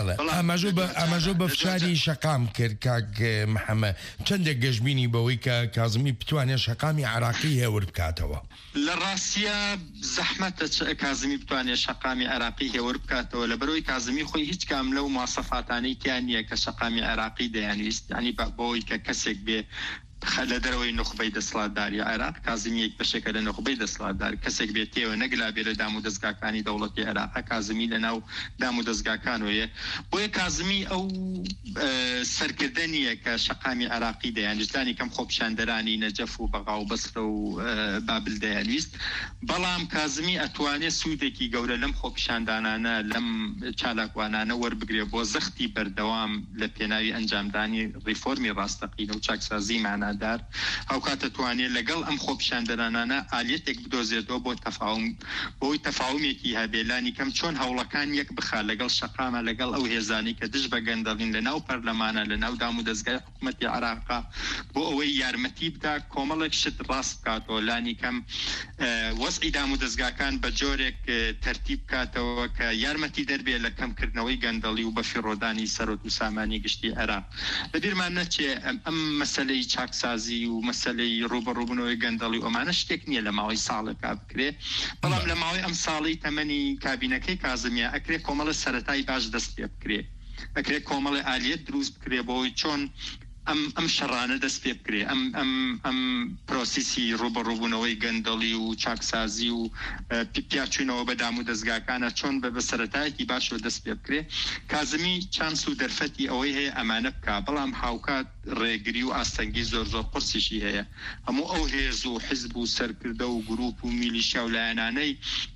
ئاماژۆ بە فشاری شەقام کرد کاک محەممەد چەندێک گەشتبینی بەوەی کە کازمی بتوانێت شەقامی عراقی هێور بکاتەوە لە ڕاستیە زەحمەتە کازمی بتوانێت شەقامی عراقی هێور بکاتەوە لە بەرەوەی کازمی خۆی هیچ کام لەو مواصفاتانەی تیان نییە کە شەقامی عێراقی دەیانویست ینی بۆی کە کەسێک بێ لە دەرەوەی نخبەی دەسڵاتداری عێراق کازمی یەک بەشێکە لە نخبەی دەسڵاتدار کەسێک بێتەوە نەگلا بێ لە دام و دەستگاکانی دەوڵەتی عێراق کازمی لە ناو دام و دەستگاکانەوەیە بۆیە کازمی ئەو سەرکردنیە کە شەقامی عێراقی دەیانویستانی کەم خۆپیشاندەرانی نەجەف و بەغا و بەسرە و بابل دەیانویست بەڵام کازمی ئەتوانێت سوودێکی گەورە لەم خۆپیشاندانانە لەم چالاکوانانە وەربگرێ بۆ زەختی بەردەوام لە پێناوی ئەنجامدانی ڕیفۆرمی ڕاستەقینە و چاکسازی معنە دار ئەو کاتە توانێت لەگەڵ ئەم خۆپیشاندەرانانە ئالێتێک بدۆزێتەوە بۆ تەفاوم بۆی تەفاومێکی هەبێلانی کەم چۆن هەوڵەکان یەک بخا لەگەڵ شەقامە لەگەڵ ئەو هێزانی کە دژ بە گەندەڵین لە ناو پەرلەمانە لە ناو دام و دەستگای حکوومەتی عێراقا بۆ ئەوەی یارمەتی بدا کۆمەڵێک شت ڕاست بکاتەوە لانی کەم وەزعی دام و دەستگاکان بە جۆرێک تەرتیب بکاتەوە کە یارمەتی دەربێت لە کەمکردنەوەی گەندەڵی و بە فیڕۆدانی سەرۆت و سامانی گشتی عێراق لەبیرمان نەچێ ئەم مەسەلەی چاکسازی و مەسەلەی ڕوبەڕووبوونەوەی گەندەڵی ئەمانە شتێک نییە لە ماوەی ساڵێکا بکرێ بەڵام لە ماوەی ئەم ساڵی تەمەنی کابینەکەی کازمیە ئەکرێ کۆمەڵە سەرەتایی باش دەست پێ بکرێ ئەکرێ کۆمەڵی ئالیەت دروست بکرێ بۆی چۆن ئەم ئەم شەڕانە دەست پێ بکرێ ئەم ئەم ئەم پرۆسیسی ڕوبەڕووبوونەوەی گەندەڵی و چاکسازی و پیاچوونەوە بە دام و دەستگاکانە چۆن بە بەسەرەتایەکی باشەوە دەست پێ بکرێ کازمی چانس و دەرفەتی ئەوەی هەیە ئەمانە بکە بەڵام هاوکات ڕێگری و ئاستەنگی زۆر زۆر قرسیشی هەیە هەموو ئەو هێز و حیزب و سەرکردە و گروپ و میلیشیا و لایەنانەی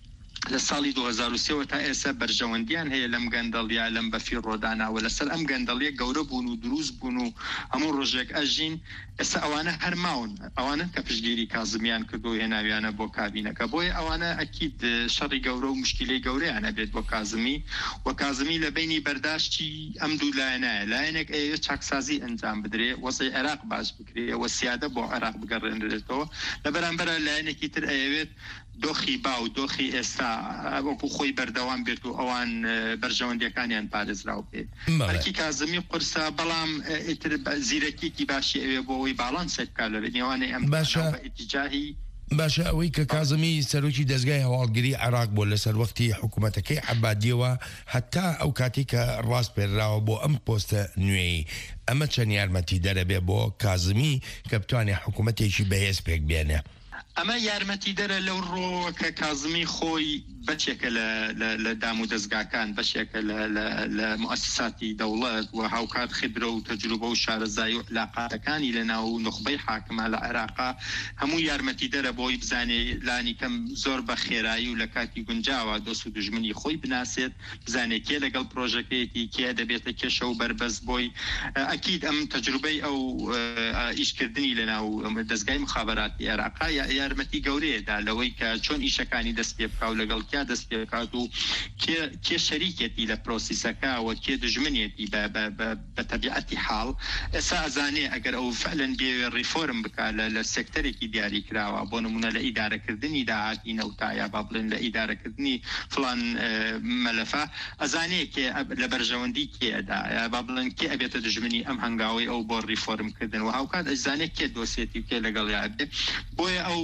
لە ساڵی دو هەزار و سێ تا ئێستا بەرژەوەندیان هەیە لەم گەندەڵیا لەم بەفیر ڕۆداناوە لەسەر ئەم گەندەڵیە گەورە بوون و دروست بوون و هەموو ڕۆژێک ئەژین ئێستا ئەوانە هەرماون ئەوانە کە پشتگیری کازمیان کردو هێناویانە بۆ کابینەکە بۆیە ئەوانە ئەکید شەڕی گەورە و مشکلەی گەورەیانە بێت بۆ کازمی و کازمی لە بینی بەرداشتی ئەم دوو لایەنایە لایەنێک ئەوێ چاکسازی ئەنجام بدرێ وەزعی عێراق باش بکرێ وە سیادە بۆ عێراق بگەڕێنرێتەوە لە بەرامبەر لایەنێکی تر ئەوێت دۆخی با و دۆخی ئێستا وەکو خۆی بەردەوام بێت و ئەوان بەرژەوەندیەکانیان پارێزراو بێت بەرکی کازمی قورسە بەڵام زیرەکیەکی باشی ئەوێ بۆ ئەوەی باڵانسێک بکات لە نێوانەی ئەم ئەتیجاهی باشە ئەوەی کە کازمی سەرۆکی دەستگای هەواڵگری عێراق بۆ لەسەر وەختی حکوومەتەکەی عەبادیەوە هەتا ئەو کاتی کە ڕاست پێراوە بۆ ئەم پۆستە نوێی ئەمە چەند یارمەتی دەرەبێ بۆ کازمی کە بتوانێت حکوومەتێکی بەهێز پێک بێنێ ئەمە یارمەتی دەرە لەو ڕۆ کە کازمی خۆی بەچێکە لە دام و دەستگاکان بەشێکە لە مؤسساتی دەوڵەت و هاوکات خبرە و تەجروبە و شارەزای و علاقاتەکانی لە ناو نخبەی حاکمە لە عێراقا هەموو یارمەتی دەرە بۆی بزانێ لانی کەم زۆر بە خێرایی و لە کاتی گونجاوە دۆست و دژمنی خۆی بناسێت بزانێت کێ لەگەڵ پرۆژەکەیەتی کێ دەبێتە کێشە و بەربەز بۆی ئەکید ئەم تەجروبەی ئەو ئیشکردنی لە ناو دەستگای مخابراتی عێراقا یارمەتی گەورەیەدا لەوەی کە چۆن ئیشەکانی دەست پێ بکاو لەگەڵ کیا دەست پێ بکات و کێ شەریکێتی لە پرۆسیسەکە و کێ دژمنێتی بە تەبیعەتی حاڵ ئێستا ئەزانێ ئەگەر ئەو فعلەن بێ ریفۆرم بکات لە سێکتەرێکی دیاری کراوە بۆ نمونە لە ئیدارەکردنی داهاتی نەوتایە با بڵێن لە ئیدارەکردنی فڵان مەلەفە ئەزانێ کێ لە بەرژەوەندی کێدا با بڵێن کێ ئەبێتە دژمنی ئەم هەنگاوی ئەو بۆ ریفۆرمکردن و هاوکات ئەزانێ کێ دۆسێتی کێ لەگەڵ یابێ بۆیە ئەو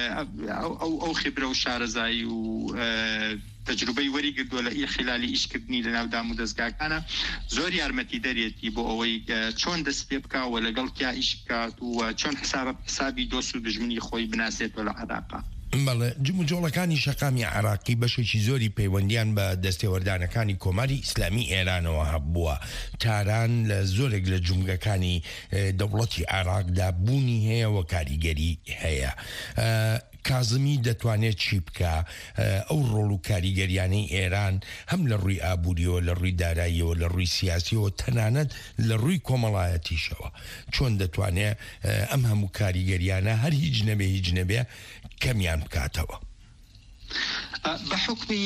ئەو خبرە و شارەزایی و تەجروبەی وەری گردووە لە ئی خلالی ئیشکردنی لە ناو دام و دەستگاکانە زۆر یارمەتی دەرێتی بۆ ئەوەی چۆن دەست پێ بکاوە لەگەڵ کیا ئیش بکات و چۆن حسابی دۆست و دژمنی خۆی بناسێتەوە لە عێراقا. بەڵێ جموجۆڵەکانی شەقامی عراقی بەشێکی زۆری پەیوەندیان بە دەستێوەردانەکانی کۆماری ئیسلامی ئێرانەوە هەبووە تاران لە زۆرێک لە جومگەکانی دەوڵەتی عێراقدا بوونی هەیە و کاریگەری هەیە. کازمی دەتوانێت چی بکە ئەو ڕۆڵ و کاریگەریانەی ئێران هەم لە ڕووی ئابوووریەوە لە ڕووی داراییەوە لە ڕووی سیاسیەوە تەنانەت لە ڕووی کۆمەڵایەتیشەوە چۆن دەتوانێت ئەم هەموو کاریگەریانە هەر هیچ نەبێ هیچ نەبێ کەمیان بکاتەوە. بە حکمی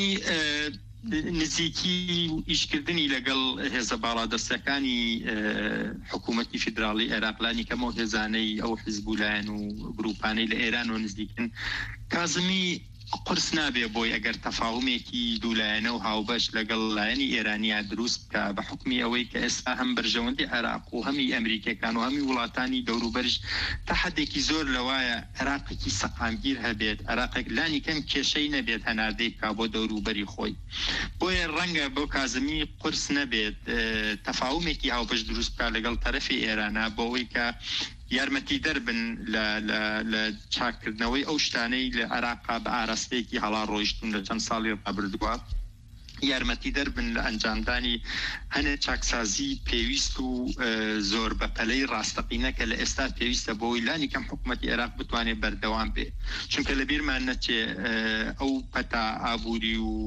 نزیکی و ئیشکردنی لەگەڵ هێزە باڵادەستەکانی حکوومەتی فیدراڵی عێراقلانی کەمەوە هێزانەی ئەو حیزبولایەن و گروپانەی لە ئێران و نزیکن کازمی قرس نابێ بۆی ئەگەر تەفاومێکی دوولایەنە و هاوبەش لەگەڵ لایەنی ئێرانیا دروست بکە بە حکمی ئەوەی کە ئێستا هەم بەرژەوەندی عێراق و هەمی ئەمریکەکان و هەمی وڵاتانی دەوروبەرش تا حدێکی زۆر لەوایە عێراقێکی سەقامگیر هەبێت عێراقێک لانی کەم کێشەی نەبێت هەناردەی بکا بۆ دەوروبەری خۆی بۆیە ڕەنگە بۆ کازمی قرس نەبێت تەفاومێکی هاوبەش دروست بکە لەگەڵ تەرەفی ئێرانە بۆ ئەوەی کە یارمەتی دەربن لە چاکردنەوەی ئەو شتانەی لە عێراقا بە ئاراستەیەکی هەڵا ڕۆیشتون لە چەند ساڵی ڕابردووە یارمەتی دەربن لە ئەنجامدانی هەنێ چاکسازی پێویست و زۆر بە پەلەی ڕاستەقینە کە لە ئێستا پێویستە بۆی لانی کەم حکوومەتی عێراق بتوانێت بەردەوام بێ چونکە لە بیرمان نەچێ ئەو پەتا ئابووری و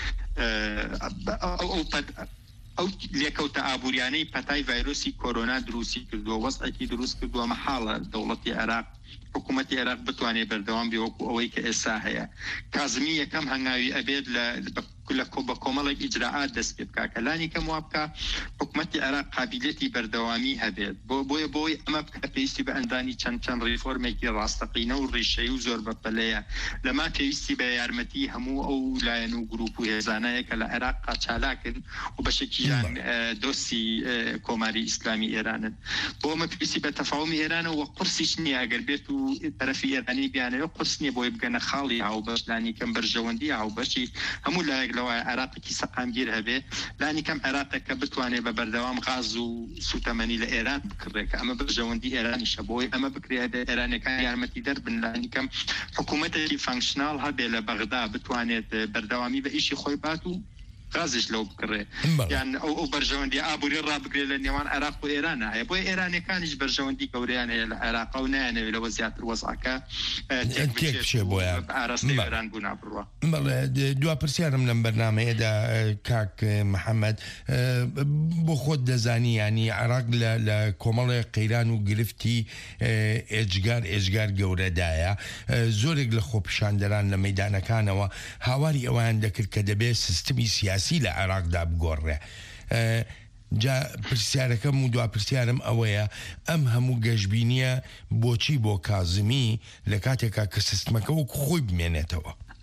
ئەو لێکەوتە ئابوووریانەی پەتای ڤایرۆسی کۆرۆنا دروستی کردووە وەزعێکی دروست کردووە مەحاڵە دەوڵەتی عێراق حکوومەتی عێراق بتوانێت بەردەوام بێ وەکو ئەوەی کە ئێستا هەیە کازمی یەکەم هەنگاوی ئەبێت لە بە کۆمەڵێک ئیجراعات دەست پێ بکە کە لانی کەم وا بکە حکوومەتی عێراق قابلیەتی بەردەوامی هەبێت بۆ بۆیە بۆی ئەمە بکە پێویستی بە ئەندانی چەند چەند ڕیفۆرمێکی ڕاستەقینە و ڕیشەی و زۆر بەپەلەیە لەما پێویستی بە یارمەتی هەموو ئەو لایەن و گروپ و هێزانەیە کە لە عێراق قاچالاکن و بەشێکیان دۆستی کۆماری ئیسلامی ئێرانن بۆ ئەمە پێویستی بە تەفاومی ئێرانە و قورسیش نییە ئەگەر بێت و تەرەفی ئێرانی بیانەوە قورس نییە بۆی بگەنە خاڵی هاوبەش لانی کەم بەرژەوەندی هاوبەشی هەموو لایەک لەوە عێراقێکی سەقامگیر هەبێ لانی کەم عێراقێک کە بتوانێت بە بەردەوام غاز و سوتەمەنی لە ئێران بکڕێت کە ئەمە بەرژەوەندی ئێرانیشە بۆی ئەمە بکرێت ئێرانەکان یارمەتی دەربن لانی کەم حکوومەتێکی فانکشنال هەبێ لە بەغدا بتوانێت بەردەوامی بە ئیشی خۆی بات و غازش لەو بکڕێ یان ئەو بەرژەوەندی ئابووری ڕابگرێت لە نێوان عێراق و ئێرانە هەیە بۆی ئێرانەکانیش بەرژەوەندی گەورەیان هەیە لە عێراق و نایانەوێت لەوە زیاتر وەزعەکە تێک بچێ بۆیان ئاراستەی ئێران بوو نابڕوە. بەڵێ دوا پرسیارم لەم بەرنامەیەدا کاک محەممەد بۆ خۆت دەزانی ینی عێراق لە کۆمەڵی قەیران و گرفتی ئێجگار ئێجگار گەورەدایە زۆرێک لە خۆپیشاندەران لە مەیدانەکانەوە هاواری ئەویان دەکرد کە دەبێت سیستمی سیاسی لە عێراقدا بگۆڕێ. جا پرسیارەکەم و دوا پرسیارم ئەوەیە ئەم هەموو گەشتبینیە بۆچی بۆ کازمی لە کاتێکا کە سیستمەکە وەکو خۆی بمێنێتەوە.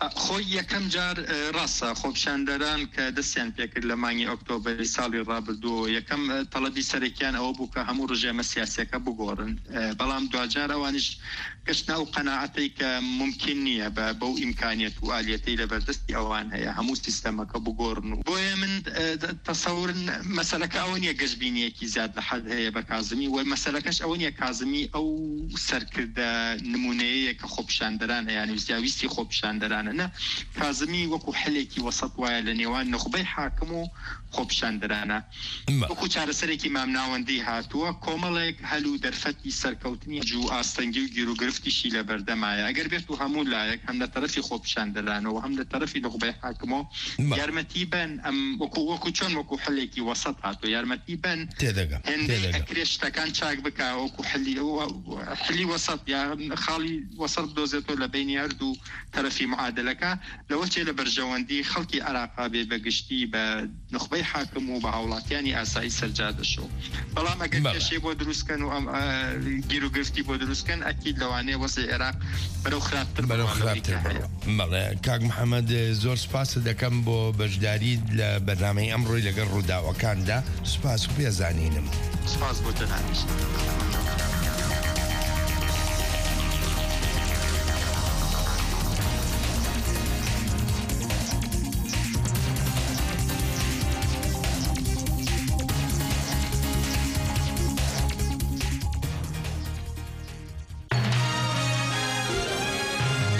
خۆی یەکەم جار ڕاستە خۆپشاندەران کە دەستیان پێکرد لە مانگی ئۆکتۆبری ساڵی ڕابردووە یەکەم تەڵەبی سەرەکیان ئەوە بوو کە هەموو ڕژێمە سیاسیەکە بگۆڕن بەڵام دوجار ئەوانش گەشتنا و قەناعەتی کە ممکن نییە بە بەو ئیمکانیت و ئالیەتی لەبەردەستی ئەوان هەیە هەموو سیستەمەکە بگۆڕن و بۆیە من تەسەور مەسەلەکە ئەوە نیە گەشتبینیەکی زیاد لە حەد هەیە بە کازمی و مەسەلەکەش ئەوە نیە کازمی ئەو سەرکردە نمونەیە کە خۆپشاندەران هەیە ویستی خۆپشاندەرانە نه کازمی وەکو حلێکی وەسەط وایە لە نێوان نخبەی حاکم و خۆپشاندەرانە وەکو چارەسەرێکی مامناوەندی هاتووە کۆمەڵێک هەلو دەرفەتی سەرکەوتنی جو ئاستەنگی و گیر و گرفتیشی لە بەردەمایە ئەگەر بێت و هەموو لایەک هەم لە تەرەفی خۆپشاندەرانەوە هەم لە تەرەفی نخبەی حاکمەوە یارمەتی بن ئەم وەکو وەکو چۆن وەکو حلێکی وەسەط هاتووە یارمەتی بن هێندەی ئەکرێ شتەکان چاک بکە وەکو حلی حلی وەسەط یا خاڵی وەسەط دۆزێتەوە لە بینی هەردوو تەرەفی معادلەکە لەوە چێ لە بەرژەوەندی خەڵکی عراقا بێ بەگشتی بە نخبەی حاکم و بە هاوڵاتیانی ئاسایی سەرجادەشەوە بەڵام ئەگەر کێشەی بۆ دروستکەن و ئەم گیر و گرفتی بۆ دروستکەن ئەکید لەوانەیە وەزعی عێراق بەرەو خراپتر بەرەو خراپتر بەڵێ کاک محەممەد زۆر سپاس دەکەم بۆ بەشداری لە بەرنامەی ئەمڕۆی لەگەڵ ڕووداوەکاندا سپاس و پێزانینم سپاس بۆ تەنانیش